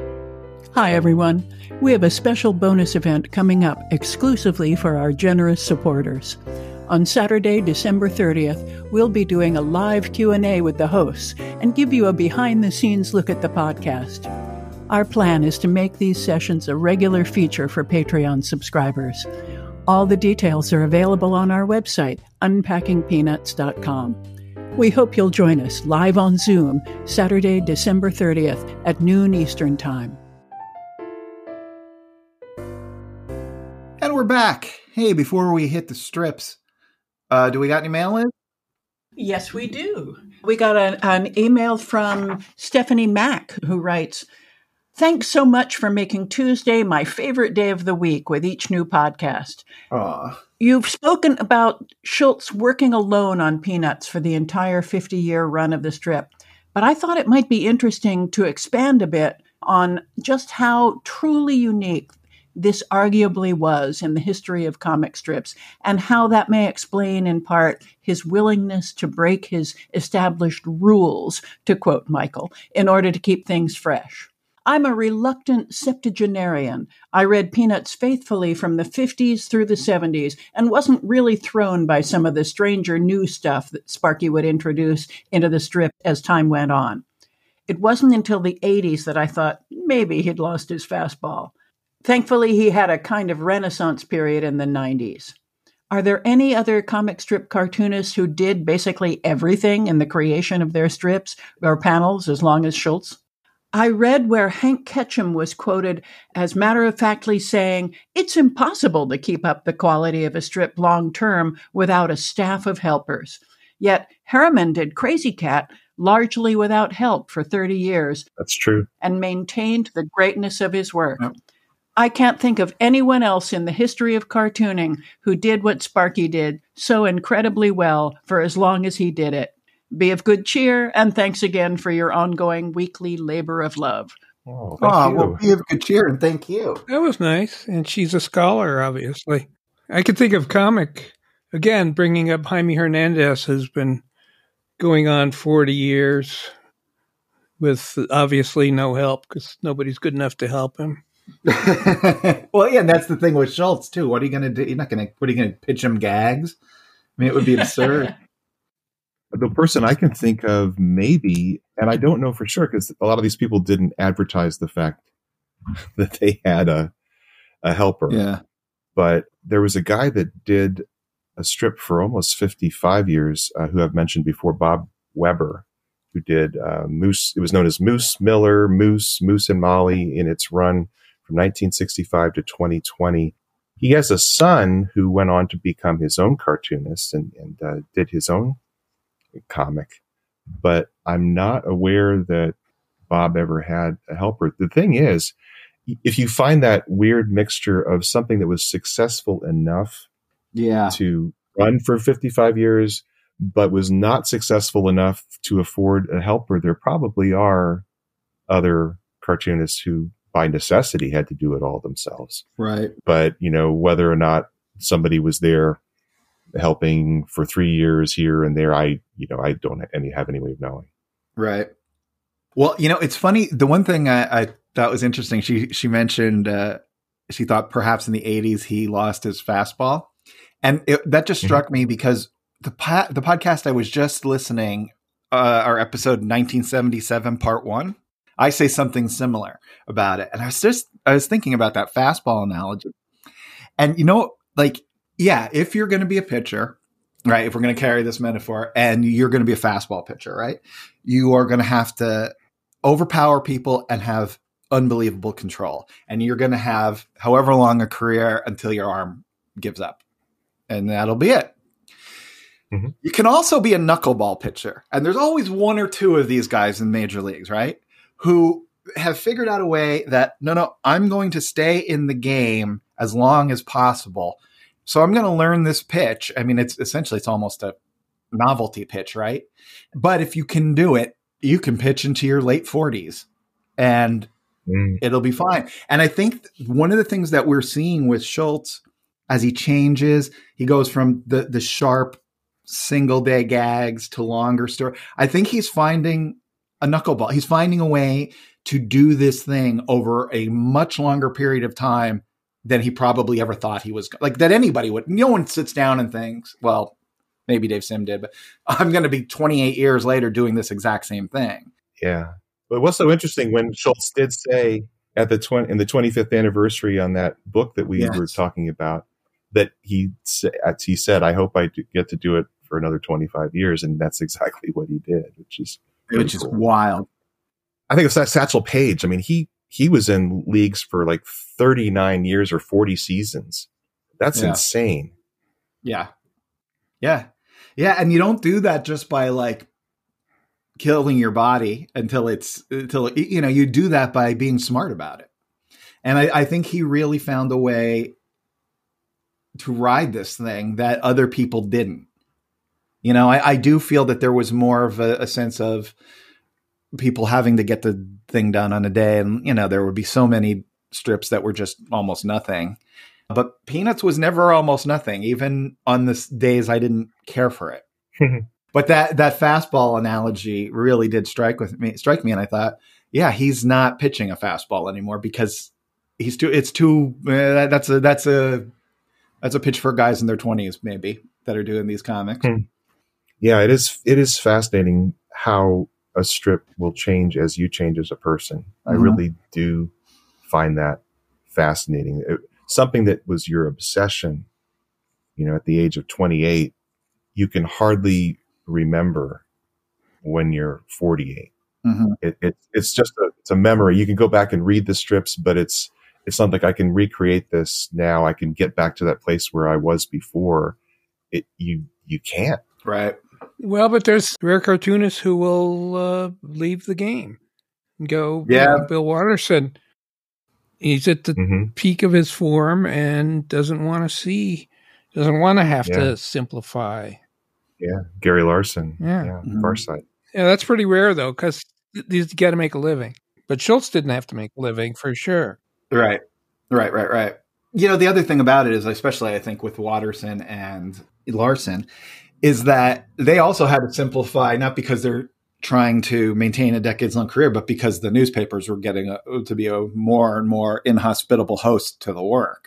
Hi, everyone. We have a special bonus event coming up exclusively for our generous supporters. On Saturday, December 30th, we'll be doing a live Q&A with the hosts and give you a behind-the-scenes look at the podcast. Our plan is to make these sessions a regular feature for Patreon subscribers. All the details are available on our website, unpackingpeanuts.com. We hope you'll join us live on Zoom Saturday, December 30th at noon Eastern Time. And we're back. Hey, before we hit the strips, do we got any mail in? Yes, we do. We got an email from Stephanie Mack, who writes, "Thanks so much for making Tuesday my favorite day of the week with each new podcast. You've spoken about Schulz working alone on Peanuts for the entire 50-year run of the strip, but I thought it might be interesting to expand a bit on just how truly unique this arguably was in the history of comic strips, and how that may explain in part his willingness to break his established rules, to quote Michael, in order to keep things fresh. I'm a reluctant septuagenarian. I read Peanuts faithfully from the 50s through the 70s and wasn't really thrown by some of the stranger new stuff that Sparky would introduce into the strip as time went on. It wasn't until the 80s that I thought maybe he'd lost his fastball. Thankfully, he had a kind of renaissance period in the 90s. Are there any other comic strip cartoonists who did basically everything in the creation of their strips or panels as long as Schulz? I read where Hank Ketchum was quoted as matter-of-factly saying, "It's impossible to keep up the quality of a strip long-term without a staff of helpers." Yet Harriman did Crazy Cat largely without help for 30 years. That's true. And maintained the greatness of his work. Yep. I can't think of anyone else in the history of cartooning who did what Sparky did so incredibly well for as long as he did it. Be of good cheer, and thanks again for your ongoing weekly labor of love. Oh, thank you. Well, be of good cheer, and thank you. That was nice. And she's a scholar, obviously. I could think of comic, again, bringing up Jaime Hernandez has been going on 40 years with obviously no help because nobody's good enough to help him. Well, yeah, and that's the thing with Schulz too. What are you going to do? What are you going to pitch him gags? I mean, it would be absurd. The person I can think of maybe, and I don't know for sure because a lot of these people didn't advertise the fact that they had a helper. Yeah. But there was a guy that did a strip for almost 55 years who I've mentioned before, Bob Weber, who did Moose. It was known as Moose Miller, Moose and Molly in its run from 1965 to 2020. He has a son who went on to become his own cartoonist and did his own comic. But I'm not aware that Bob ever had a helper. The thing is, if you find that weird mixture of something that was successful enough to run for 55 years, but was not successful enough to afford a helper, there probably are other cartoonists who by necessity had to do it all themselves. Right. But, whether or not somebody was there helping for 3 years here and there, I don't have any way of knowing. Right. Well, it's funny. The one thing I thought was interesting, she mentioned she thought perhaps in the 80s he lost his fastball. And that just struck me because the podcast I was just listening, our episode 1977, part 1, I say something similar about it. And I was thinking about that fastball analogy. And if you're going to be a pitcher, right, if we're going to carry this metaphor and you're going to be a fastball pitcher, right, you are going to have to overpower people and have unbelievable control. And you're going to have however long a career until your arm gives up. And that'll be it. Mm-hmm. You can also be a knuckleball pitcher. And there's always one or two of these guys in major leagues, right, who have figured out a way that, no, I'm going to stay in the game as long as possible. So I'm going to learn this pitch. I mean, it's almost a novelty pitch, right? But if you can do it, you can pitch into your late 40s and it'll be fine. And I think one of the things that we're seeing with Schulz as he changes, he goes from the sharp single day gags to longer story. I think he's finding a knuckleball. He's finding a way to do this thing over a much longer period of time than he probably ever thought he was. Like that anybody would. No one sits down and thinks, well, maybe Dave Sim did, but I'm going to be 28 years later doing this exact same thing. Yeah. But what's so interesting when Schultz did say in the 25th anniversary on that book that we were talking about, that he said, I hope I get to do it for another 25 years. And that's exactly what he did, which is cool. Wild. I think it's that Satchel Paige. I mean, he was in leagues for like 39 years or 40 seasons. That's insane. Yeah. Yeah. Yeah. And you don't do that just by like killing your body until you do that by being smart about it. And I think he really found a way to ride this thing that other people didn't. I do feel that there was more of a sense of people having to get the thing done on a day. And, there would be so many strips that were just almost nothing. But Peanuts was never almost nothing, even on the days I didn't care for it. But that fastball analogy really did strike me. And I thought, yeah, he's not pitching a fastball anymore because that's a pitch for guys in their 20s, maybe, that are doing these comics. Yeah, it is fascinating how a strip will change as you change as a person. Mm-hmm. I really do find that fascinating. Something that was your obsession, at the age of 28, you can hardly remember when you're 48. Mm-hmm. It's just a memory. You can go back and read the strips, but it's not like I can recreate this now. I can get back to that place where I was before. You can't. Right. Well, but there's rare cartoonists who will leave the game and go. Yeah. Bill Watterson, he's at the peak of his form and doesn't want to have to simplify. Yeah. Gary Larson. Yeah. Mm-hmm. Far Side. Yeah, that's pretty rare though, because he's got to make a living. But Schultz didn't have to make a living for sure. Right. The other thing about it is, especially I think with Watterson and Larson, is that they also had to simplify, not because they're trying to maintain a decades-long career, but because the newspapers were getting to be a more and more inhospitable host to the work.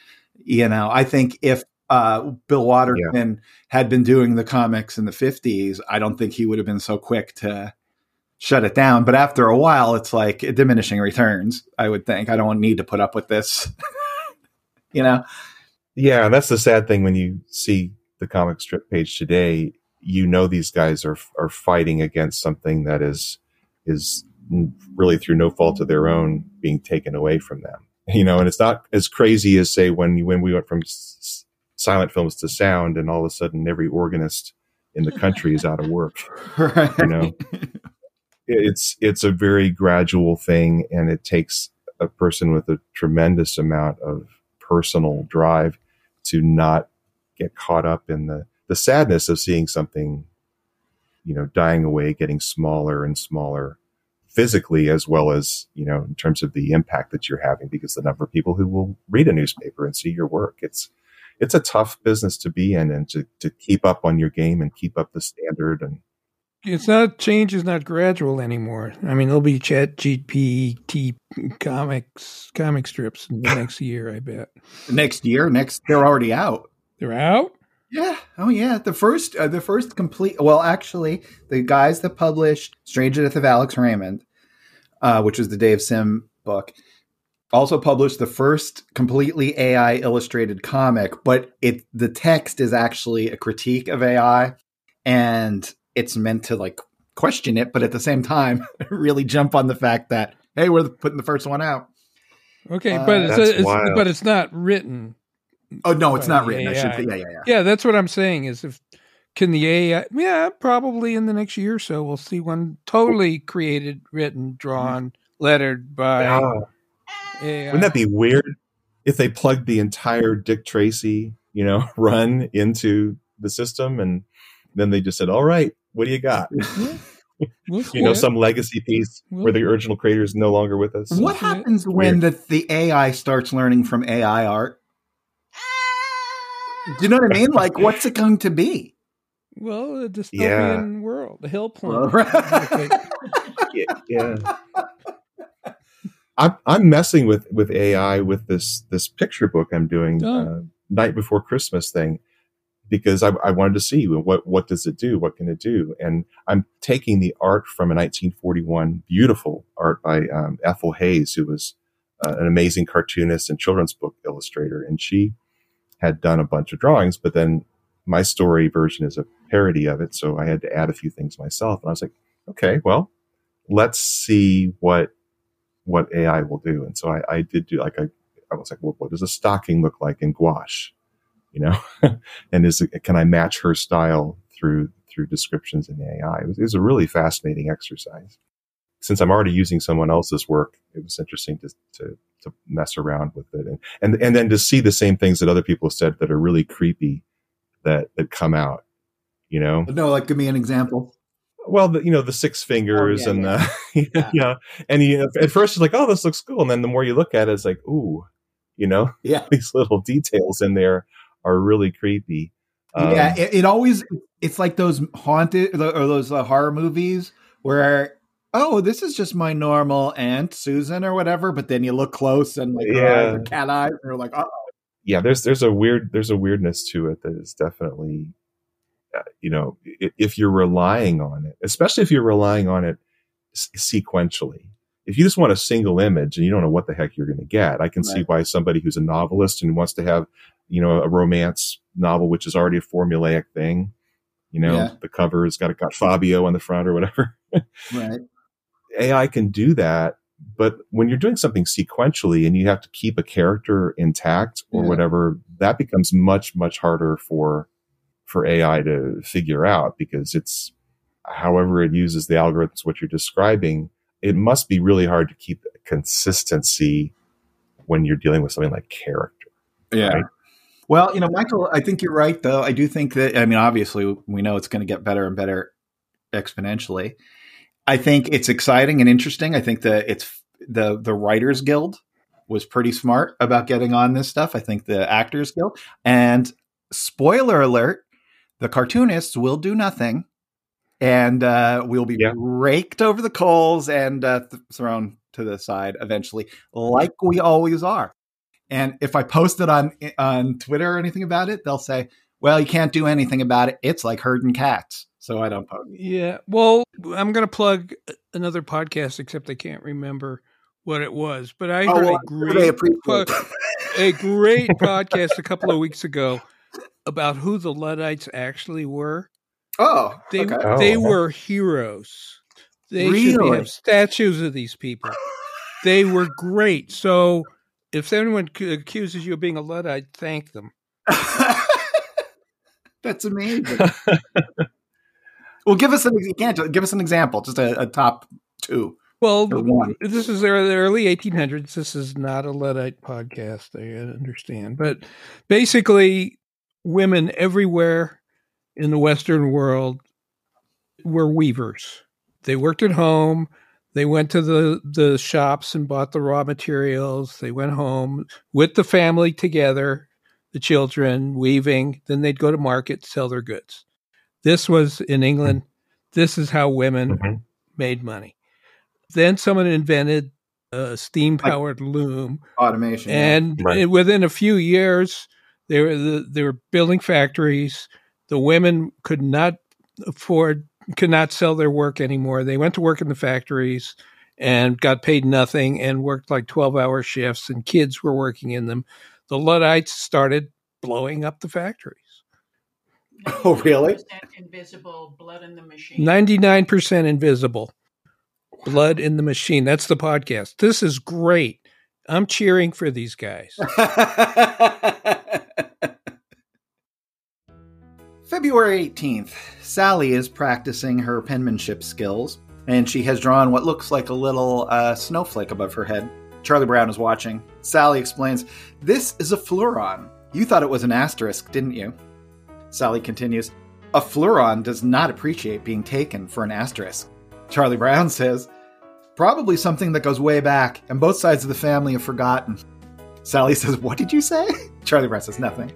I think if Bill Watterson had been doing the comics in the 50s, I don't think he would have been so quick to shut it down. But after a while, it's like diminishing returns, I would think. I don't need to put up with this, Yeah, that's the sad thing when you see the comic strip page today. These guys are fighting against something that is really through no fault of their own being taken away from them. And it's not as crazy as, say, when we went from silent films to sound, and all of a sudden every organist in the country is out of work. Right. It's a very gradual thing, and it takes a person with a tremendous amount of personal drive to not get caught up in the sadness of seeing something, dying away, getting smaller and smaller physically, as well as, in terms of the impact that you're having, because the number of people who will read a newspaper and see your work, it's a tough business to be in, and to keep up on your game and keep up the standard. And change is not gradual anymore. I mean, there'll be ChatGPT comic strips in the next year, I bet. They're already out. They're out? Yeah. Oh, yeah. The first complete. Well, actually, the guys that published Strange Death of Alex Raymond, which was the Dave Sim book, also published the first completely AI illustrated comic, but the text is actually a critique of AI, and it's meant to like question it, but at the same time, really jump on the fact that, hey, we're putting the first one out. Okay, but it's not written. Oh no, it's not written. AI. I should. Yeah. Yeah, that's what I'm saying. Is can the AI? Yeah, probably in the next year or so, we'll see one totally created, written, drawn, lettered by AI. Wouldn't that be weird if they plugged the entire Dick Tracy, run into the system, and then they just said, "All right, what do you got?" Some legacy piece where the original creator is no longer with us. What happens when the AI starts learning from AI art? Do you know what I mean? Like, what's it going to be? Well, a dystopian world, the hill planet. Well, right. Yeah. I'm messing with AI with this picture book I'm doing night before Christmas thing, because I wanted to see what does it do, what can it do, and I'm taking the art from a 1941 beautiful art by Ethel Hayes, who was an amazing cartoonist and children's book illustrator, and she had done a bunch of drawings, but then my story version is a parody of it, so I had to add a few things myself, and I was like, okay, well, let's see what AI will do. And so I did do I was like, well, what does a stocking look like in gouache? And can I match her style through descriptions in AI? It was a really fascinating exercise. Since I'm already using someone else's work, it was interesting to mess around with it, and then to see the same things that other people said that are really creepy that come out. No, like give me an example. Well, the six fingers and at first it's like, oh, this looks cool, and then the more you look at it, it's like, ooh, these little details in there are really creepy. It always, it's like those haunted or those horror movies where, oh, this is just my normal Aunt Susan or whatever, but then you look close and like her eyes are cat eyes, and you're like, oh. Yeah, there's a weirdness to it that is definitely. If you're relying on it, especially if you're relying on it sequentially, if you just want a single image and you don't know what the heck you're going to get, I can see why somebody who's a novelist and wants to have, a romance novel, which is already a formulaic thing, the cover has got Fabio on the front or whatever. Right. AI can do that. But when you're doing something sequentially and you have to keep a character intact or whatever, that becomes much, much harder for AI to figure out, because it's however it uses the algorithms, what you're describing, it must be really hard to keep consistency when you're dealing with something like character. Yeah. Right? Well, Michael, I think you're right, though. I do think that, obviously we know it's going to get better and better exponentially. I think it's exciting and interesting. I think that it's the Writers Guild was pretty smart about getting on this stuff. I think the Actors Guild, and spoiler alert, the cartoonists will do nothing, and we'll be raked over the coals and thrown to the side eventually, like we always are. And if I post it on Twitter or anything about it, they'll say, well, you can't do anything about it. It's like herding cats. So I don't post. Yeah. Well, I'm going to plug another podcast, except I can't remember what it was. But I heard a great podcast a couple of weeks ago about who the Luddites actually were. Oh, they were heroes. They should have statues of these people. They were great. So if anyone accuses you of being a Luddite, thank them. That's amazing. Well, give us an example, just a top two. Well, this is the early 1800s. This is not a Luddite podcast, I understand. But basically, women everywhere in the Western world were weavers. They worked at home. They went to the shops and bought the raw materials. They went home with the family together, the children weaving. Then they'd go to market, sell their goods. This was in England. This is how women made money. Then someone invented a steam-powered loom. Automation. And within a few years, they were building factories. The women could not sell their work anymore. They went to work in the factories and got paid nothing and worked like 12-hour shifts, and kids were working in them. The Luddites started blowing up the factories. Oh, really? 99% invisible, blood in the machine. 99% invisible. Blood in the Machine. That's the podcast. This is great. I'm cheering for these guys. February 18th, Sally is practicing her penmanship skills, and she has drawn what looks like a little snowflake above her head. Charlie Brown is watching. Sally explains, "This is a fleuron. You thought it was an asterisk, didn't you?" Sally continues, "A fleuron does not appreciate being taken for an asterisk." Charlie Brown says, "Probably something that goes way back, and both sides of the family have forgotten." Sally says, "What did you say?" Charlie Brown says, "Nothing."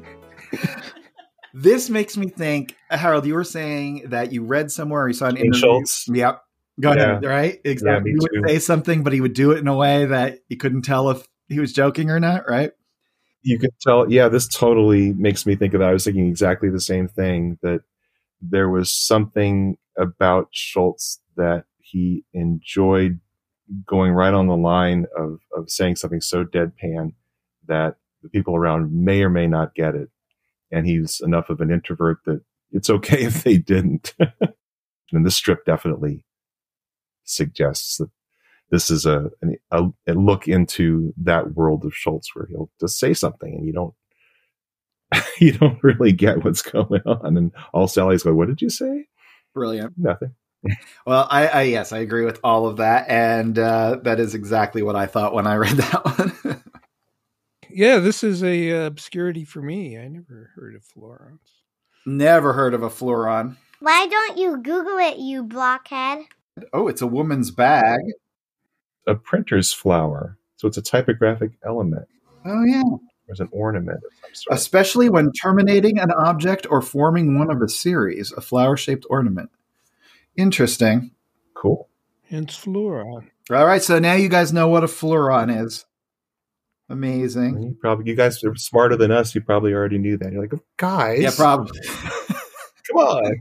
This makes me think, Harold, you were saying that you read somewhere or you saw an interview. Schultz. Yep. Go ahead, right? Exactly. Yeah, me He too. would say something, but he would do it in a way that you couldn't tell if he was joking or not, right? You could tell, yeah, this totally makes me think of that. I was thinking exactly the same thing, that there was something about Schultz that he enjoyed going right on the line of saying something so deadpan that the people around may or may not get it. And he's enough of an introvert that it's okay if they didn't. And this strip definitely suggests that this is a look into that world of Schultz, where he'll just say something and you don't really get what's going on. And all Sally's going, "What did you say?" Brilliant. Nothing. Well, I yes, I agree with all of that. And that is exactly what I thought when I read that one. Yeah, this is a obscurity for me. I never heard of fluorons. Never heard of a fluoron. Why don't you Google it, you blockhead? Oh, it's a woman's bag. A printer's flower. So it's a typographic element. Oh, yeah. There's an ornament of some sort. Especially when terminating an object or forming one of a series, a flower-shaped ornament. Interesting. Cool. Hence fluoron. All right, so now you guys know what a fluoron is. Amazing. You guys are smarter than us. You probably already knew that. You're like, "Oh, guys. Yeah, probably. Come on."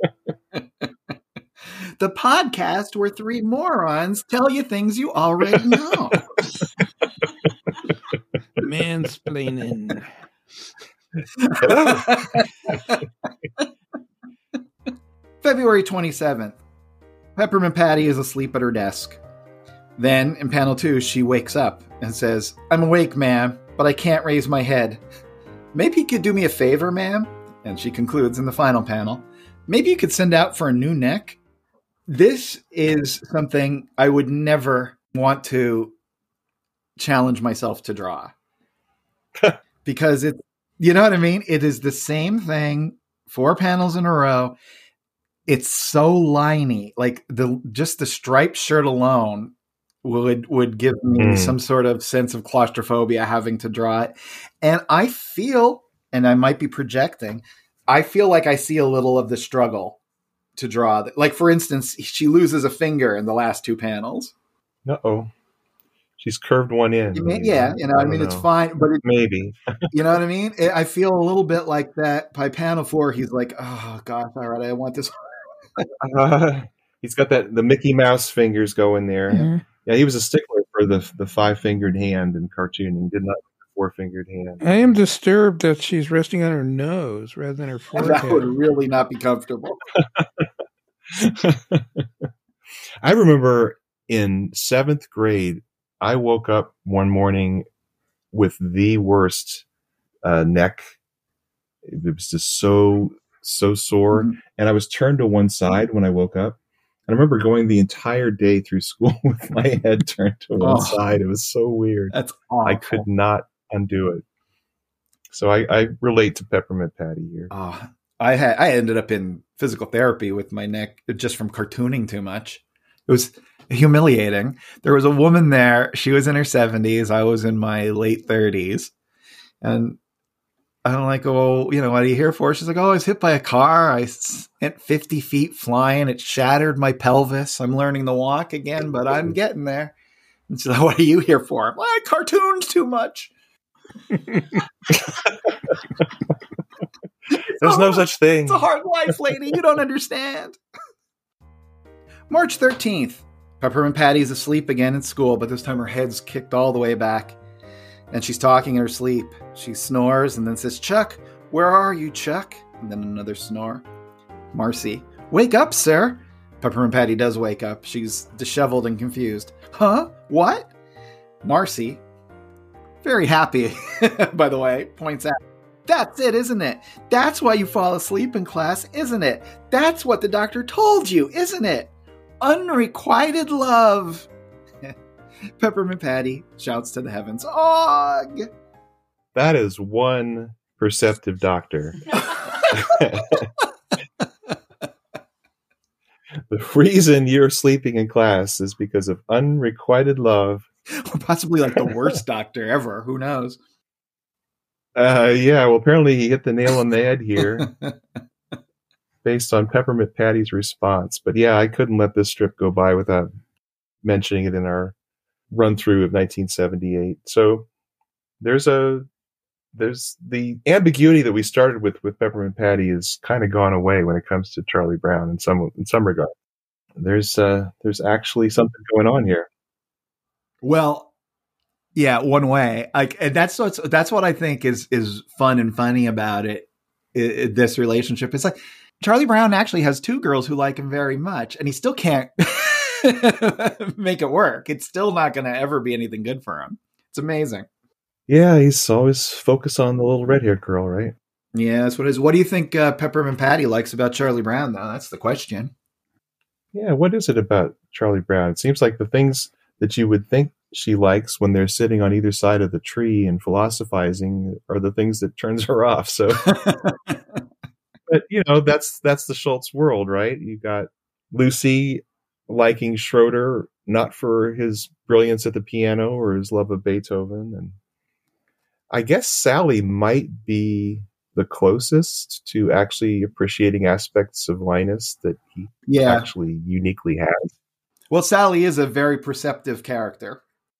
The podcast where three morons tell you things you already know. Mansplaining. February 27th. Peppermint Patty is asleep at her desk. Then, in panel 2, she wakes up and says, "I'm awake, ma'am, but I can't raise my head. Maybe you could do me a favor, ma'am?" And she concludes in the final panel, "Maybe you could send out for a new neck." This is something I would never want to challenge myself to draw. Because it, you know what I mean? It is the same thing, 4 panels in a row. It's so liney. Like just the striped shirt alone would give me some sort of sense of claustrophobia having to draw it. And I feel, and I might be projecting, I feel like I see a little of the struggle to draw. Like, for instance, she loses a finger in the last 2 panels. Uh-oh. She's curved one in. Yeah, it's fine. But maybe. You know what I mean? I feel a little bit like that. By panel 4, he's like, "Oh, gosh, all right, I want this." He's got the Mickey Mouse fingers going there. Mm-hmm. Yeah, he was a stickler for the 5-fingered hand in cartooning. Did not the 4-fingered hand. I am disturbed that she's resting on her nose rather than her forehead. That would really not be comfortable. I remember in 7th grade, I woke up one morning with the worst neck. It was just so sore. Mm-hmm. And I was turned to one side when I woke up. I remember going the entire day through school with my head turned to one side. It was so weird. That's awful. I could not undo it. So I relate to Peppermint Patty here. I ended up in physical therapy with my neck just from cartooning too much. It was humiliating. There was a woman there. She was in her 70s. I was in my late 30s. And I'm like, "Oh, what are you here for?" She's like, "Oh, I was hit by a car. I went 50 feet flying. It shattered my pelvis. I'm learning to walk again, but I'm getting there." And she's like, "What are you here for?" "Well, I cartooned too much." There's no such thing. It's a hard life, lady. You don't understand. March 13th. Peppermint Patty's asleep again in school, but this time her head's kicked all the way back. And she's talking in her sleep. She snores and then says, "Chuck, where are you, Chuck?" And then another snore. Marcy, "Wake up, sir." Peppermint Patty does wake up. She's disheveled and confused. "Huh? What?" Marcy, very happy, by the way, points out, "That's it, isn't it? That's why you fall asleep in class, isn't it? That's what the doctor told you, isn't it? Unrequited love." Peppermint Patty shouts to the heavens, "Og!" That is one perceptive doctor. The reason you're sleeping in class is because of unrequited love. Or possibly like the worst doctor ever. Who knows? Yeah, well, apparently he hit the nail on the head here. based on Peppermint Patty's response. But yeah, I couldn't let this strip go by without mentioning it in our run through of 1978. So there's the ambiguity that we started with Peppermint Patty is kind of gone away when it comes to Charlie Brown in some regard. There's actually something going on here. Well, yeah, one way. And that's what I think is fun and funny about it. This relationship. It's like Charlie Brown actually has two girls who like him very much, and he still can't make it work. It's still not going to ever be anything good for him. It's amazing. Yeah, he's always focused on the little red-haired girl, right? Yeah, that's what it is. What do you think Peppermint Patty likes about Charlie Brown, though? That's the question. Yeah, what is it about Charlie Brown? It seems like the things that you would think she likes when they're sitting on either side of the tree and philosophizing are the things that turns her off. So, but that's the Schultz world, right? You got Lucy liking Schroeder, not for his brilliance at the piano or his love of Beethoven. And I guess Sally might be the closest to actually appreciating aspects of Linus that he actually uniquely has. Well, Sally is a very perceptive character.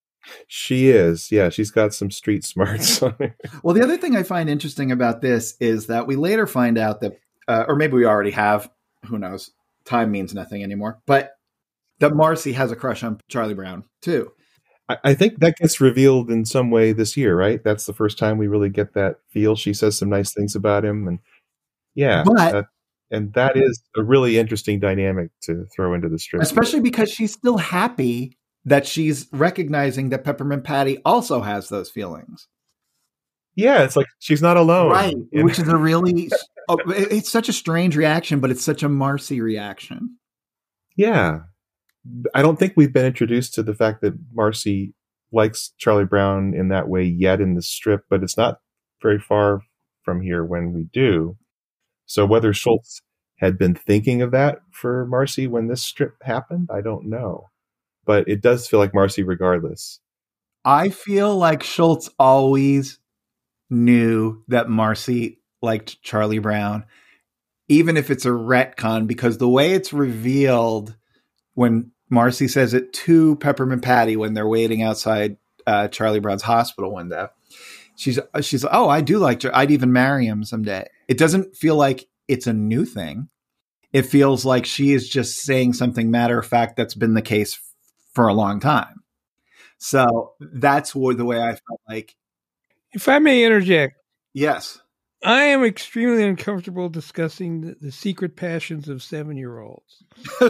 She is. Yeah, she's got some street smarts. Well, the other thing I find interesting about this is that we later find out that, or maybe we already have, who knows, time means nothing anymore, but that Marcy has a crush on Charlie Brown, too. I think that gets revealed in some way this year, right? That's the first time we really get that feel. She says some nice things about him. And yeah, that is a really interesting dynamic to throw into the strip. Especially because she's still happy that she's recognizing that Peppermint Patty also has those feelings. Yeah, it's like she's not alone. Right, which is a really... it's such a strange reaction, but it's such a Marcy reaction. Yeah. I don't think we've been introduced to the fact that Marcy likes Charlie Brown in that way yet in the strip, but it's not very far from here when we do. So whether Schultz had been thinking of that for Marcy when this strip happened, I don't know. But it does feel like Marcy regardless. I feel like Schultz always knew that Marcy liked Charlie Brown, even if it's a retcon, because the way it's revealed when Marcy says it to Peppermint Patty when they're waiting outside Charlie Brown's hospital window, she's oh, I do like I'd even marry him someday. It doesn't feel like it's a new thing. It feels like she is just saying something matter of fact that's been the case for a long time. So that's the way I felt like. If I may interject. Yes. I am extremely uncomfortable discussing the secret passions of 7-year-olds.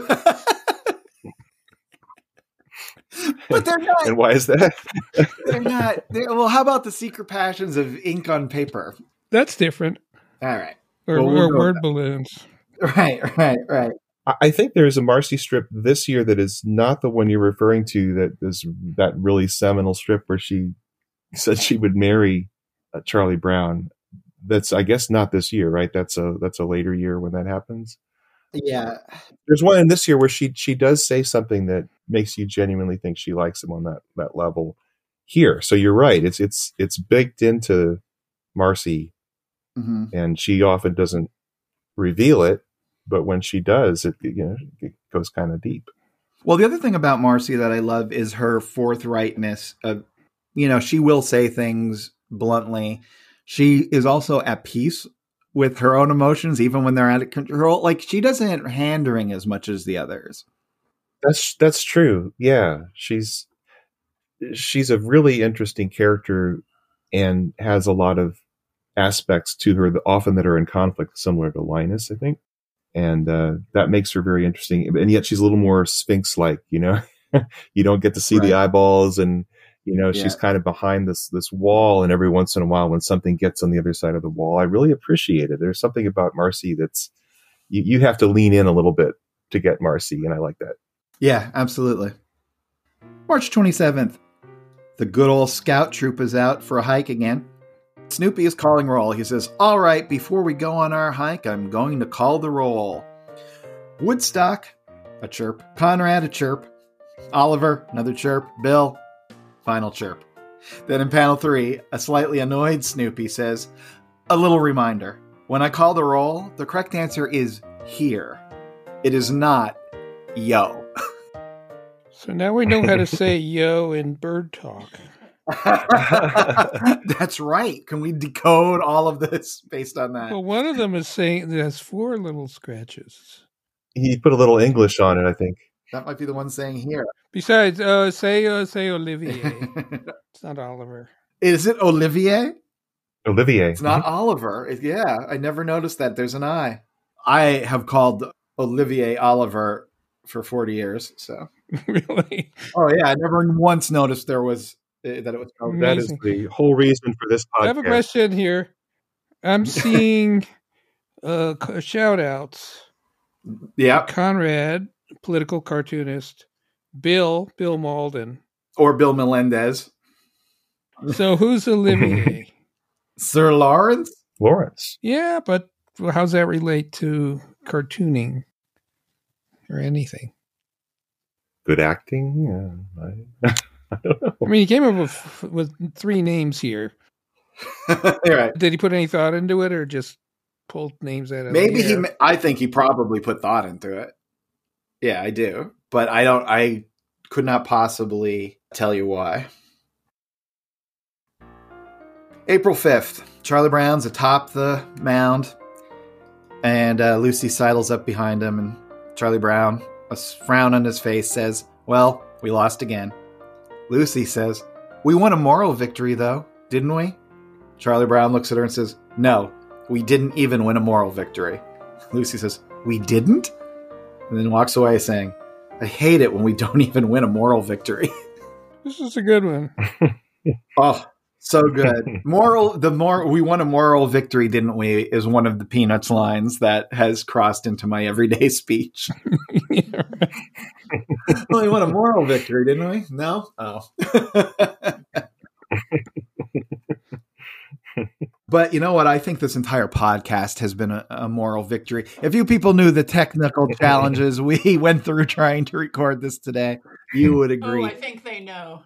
But they're not. And why is that? They're not. Well, how about the secret passions of ink on paper? That's different. All right. Or word balloons. Right. I think there's a Marcy strip this year that is not the one you're referring to, that is that really seminal strip where she said she would marry Charlie Brown. That's, I guess, not this year, right? That's a later year when that happens. Yeah. There's one in this year where she does say something that makes you genuinely think she likes him on that level here. So you're right. It's baked into Marcy, and she often doesn't reveal it. But when she does, it goes kind of deep. Well, the other thing about Marcy that I love is her forthrightness. She will say things bluntly. She is also at peace with her own emotions, even when they're out of control. Like, she doesn't hand-wring as much as the others. That's true. Yeah, she's a really interesting character and has a lot of aspects to her that often that are in conflict, similar to Linus, I think. And that makes her very interesting. And yet she's a little more Sphinx-like, you don't get to see the eyeballs, and, she's kind of behind this wall. And every once in a while, when something gets on the other side of the wall, I really appreciate it. There's something about Marcy that's, you have to lean in a little bit to get Marcy. And I like that. Yeah, absolutely. March 27th, the good old scout troop is out for a hike again. Snoopy is calling roll. He says, "All right, before we go on our hike, I'm going to call the roll. Woodstock," a chirp. "Conrad," a chirp. "Oliver," another chirp. "Bill," final chirp. Then in panel 3, a slightly annoyed Snoopy says, "A little reminder. When I call the roll, the correct answer is here. It is not yo. So now we know how to say yo in bird talk. That's right. Can we decode all of this based on that? Well, one of them is saying it has 4 little scratches. He put a little English on it, I think. That might be the one saying here. Besides, say Olivier. It's not Oliver. Is it Olivier? Olivier. It's not Oliver. Yeah, I never noticed that. There's an I. I have called Olivier Oliver for 40 years. So Really? Oh yeah, I never once noticed there was that it was called. That is the whole reason for this podcast. I have a question here. I'm seeing shout outs. Yeah. Conrad, political cartoonist. Bill Malden. Or Bill Melendez. So who's Olivier? Sir Lawrence? Lawrence. Yeah, but how's that relate to cartooning or anything? Good acting? I don't know. I mean, he came up with 3 names here. Right. Did he put any thought into it or just pulled names out of Maybe the air? I think he probably put thought into it. Yeah, I do. But I could not possibly tell you why. April 5th. Charlie Brown's atop the mound. And Lucy sidles up behind him. And Charlie Brown, a frown on his face, says, "Well, we lost again." Lucy says, "We won a moral victory, though, didn't we?" Charlie Brown looks at her and says, "No, we didn't even win a moral victory." Lucy says, "We didn't?" And then walks away saying, "I hate it when we don't even win a moral victory." This is a good one. Oh, so good. We won a moral victory, didn't we? Is one of the Peanuts lines that has crossed into my everyday speech. Yeah, right. Well, we won a moral victory, didn't we? No? Oh. But you know what? I think this entire podcast has been a moral victory. If you people knew the technical challenges we went through trying to record this today, you would agree. Oh, I think they know.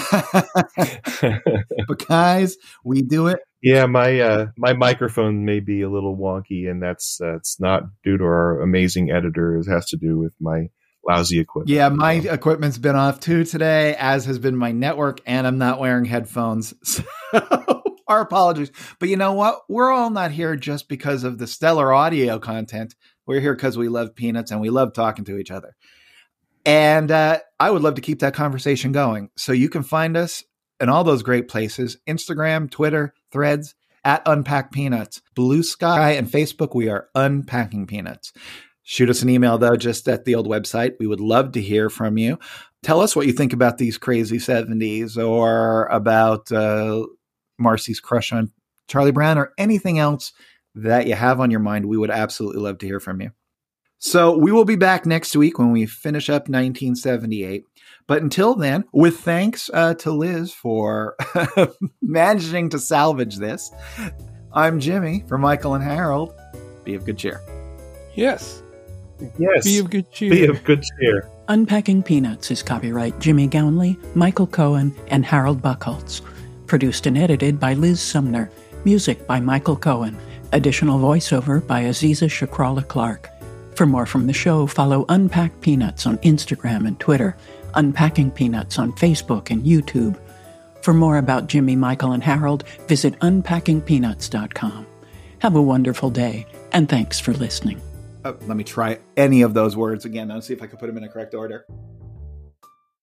But guys, we do it. Yeah, my microphone may be a little wonky, and that's not due to our amazing editor. It has to do with my lousy equipment. Yeah, my equipment's been off too today, as has been my network, and I'm not wearing headphones. So our apologies. But you know what? We're all not here just because of the stellar audio content. We're here because we love Peanuts and we love talking to each other. And I would love to keep that conversation going. So you can find us in all those great places: Instagram, Twitter, Threads, at Unpack Peanuts, Blue Sky, and Facebook. We are Unpacking Peanuts. Shoot us an email, though, just at the old website. We would love to hear from you. Tell us what you think about these crazy 70s, or about Marcy's crush on Charlie Brown, or anything else that you have on your mind. We would absolutely love to hear from you. So we will be back next week when we finish up 1978. But until then, with thanks to Liz for managing to salvage this, I'm Jimmy for Michael and Harold. Be of good cheer. Yes. Yes. Be of good cheer. Be of good cheer. Unpacking Peanuts is copyright Jimmy Gownley, Michael Cohen, and Harold Buchholz. Produced and edited by Liz Sumner. Music by Michael Cohen. Additional voiceover by Aziza Shakrala Clark. For more from the show, follow Unpack Peanuts on Instagram and Twitter, Unpacking Peanuts on Facebook and YouTube. For more about Jimmy, Michael, and Harold, visit unpackingpeanuts.com. Have a wonderful day, and thanks for listening. Let me try any of those words again. I'll see if I can put them in a correct order.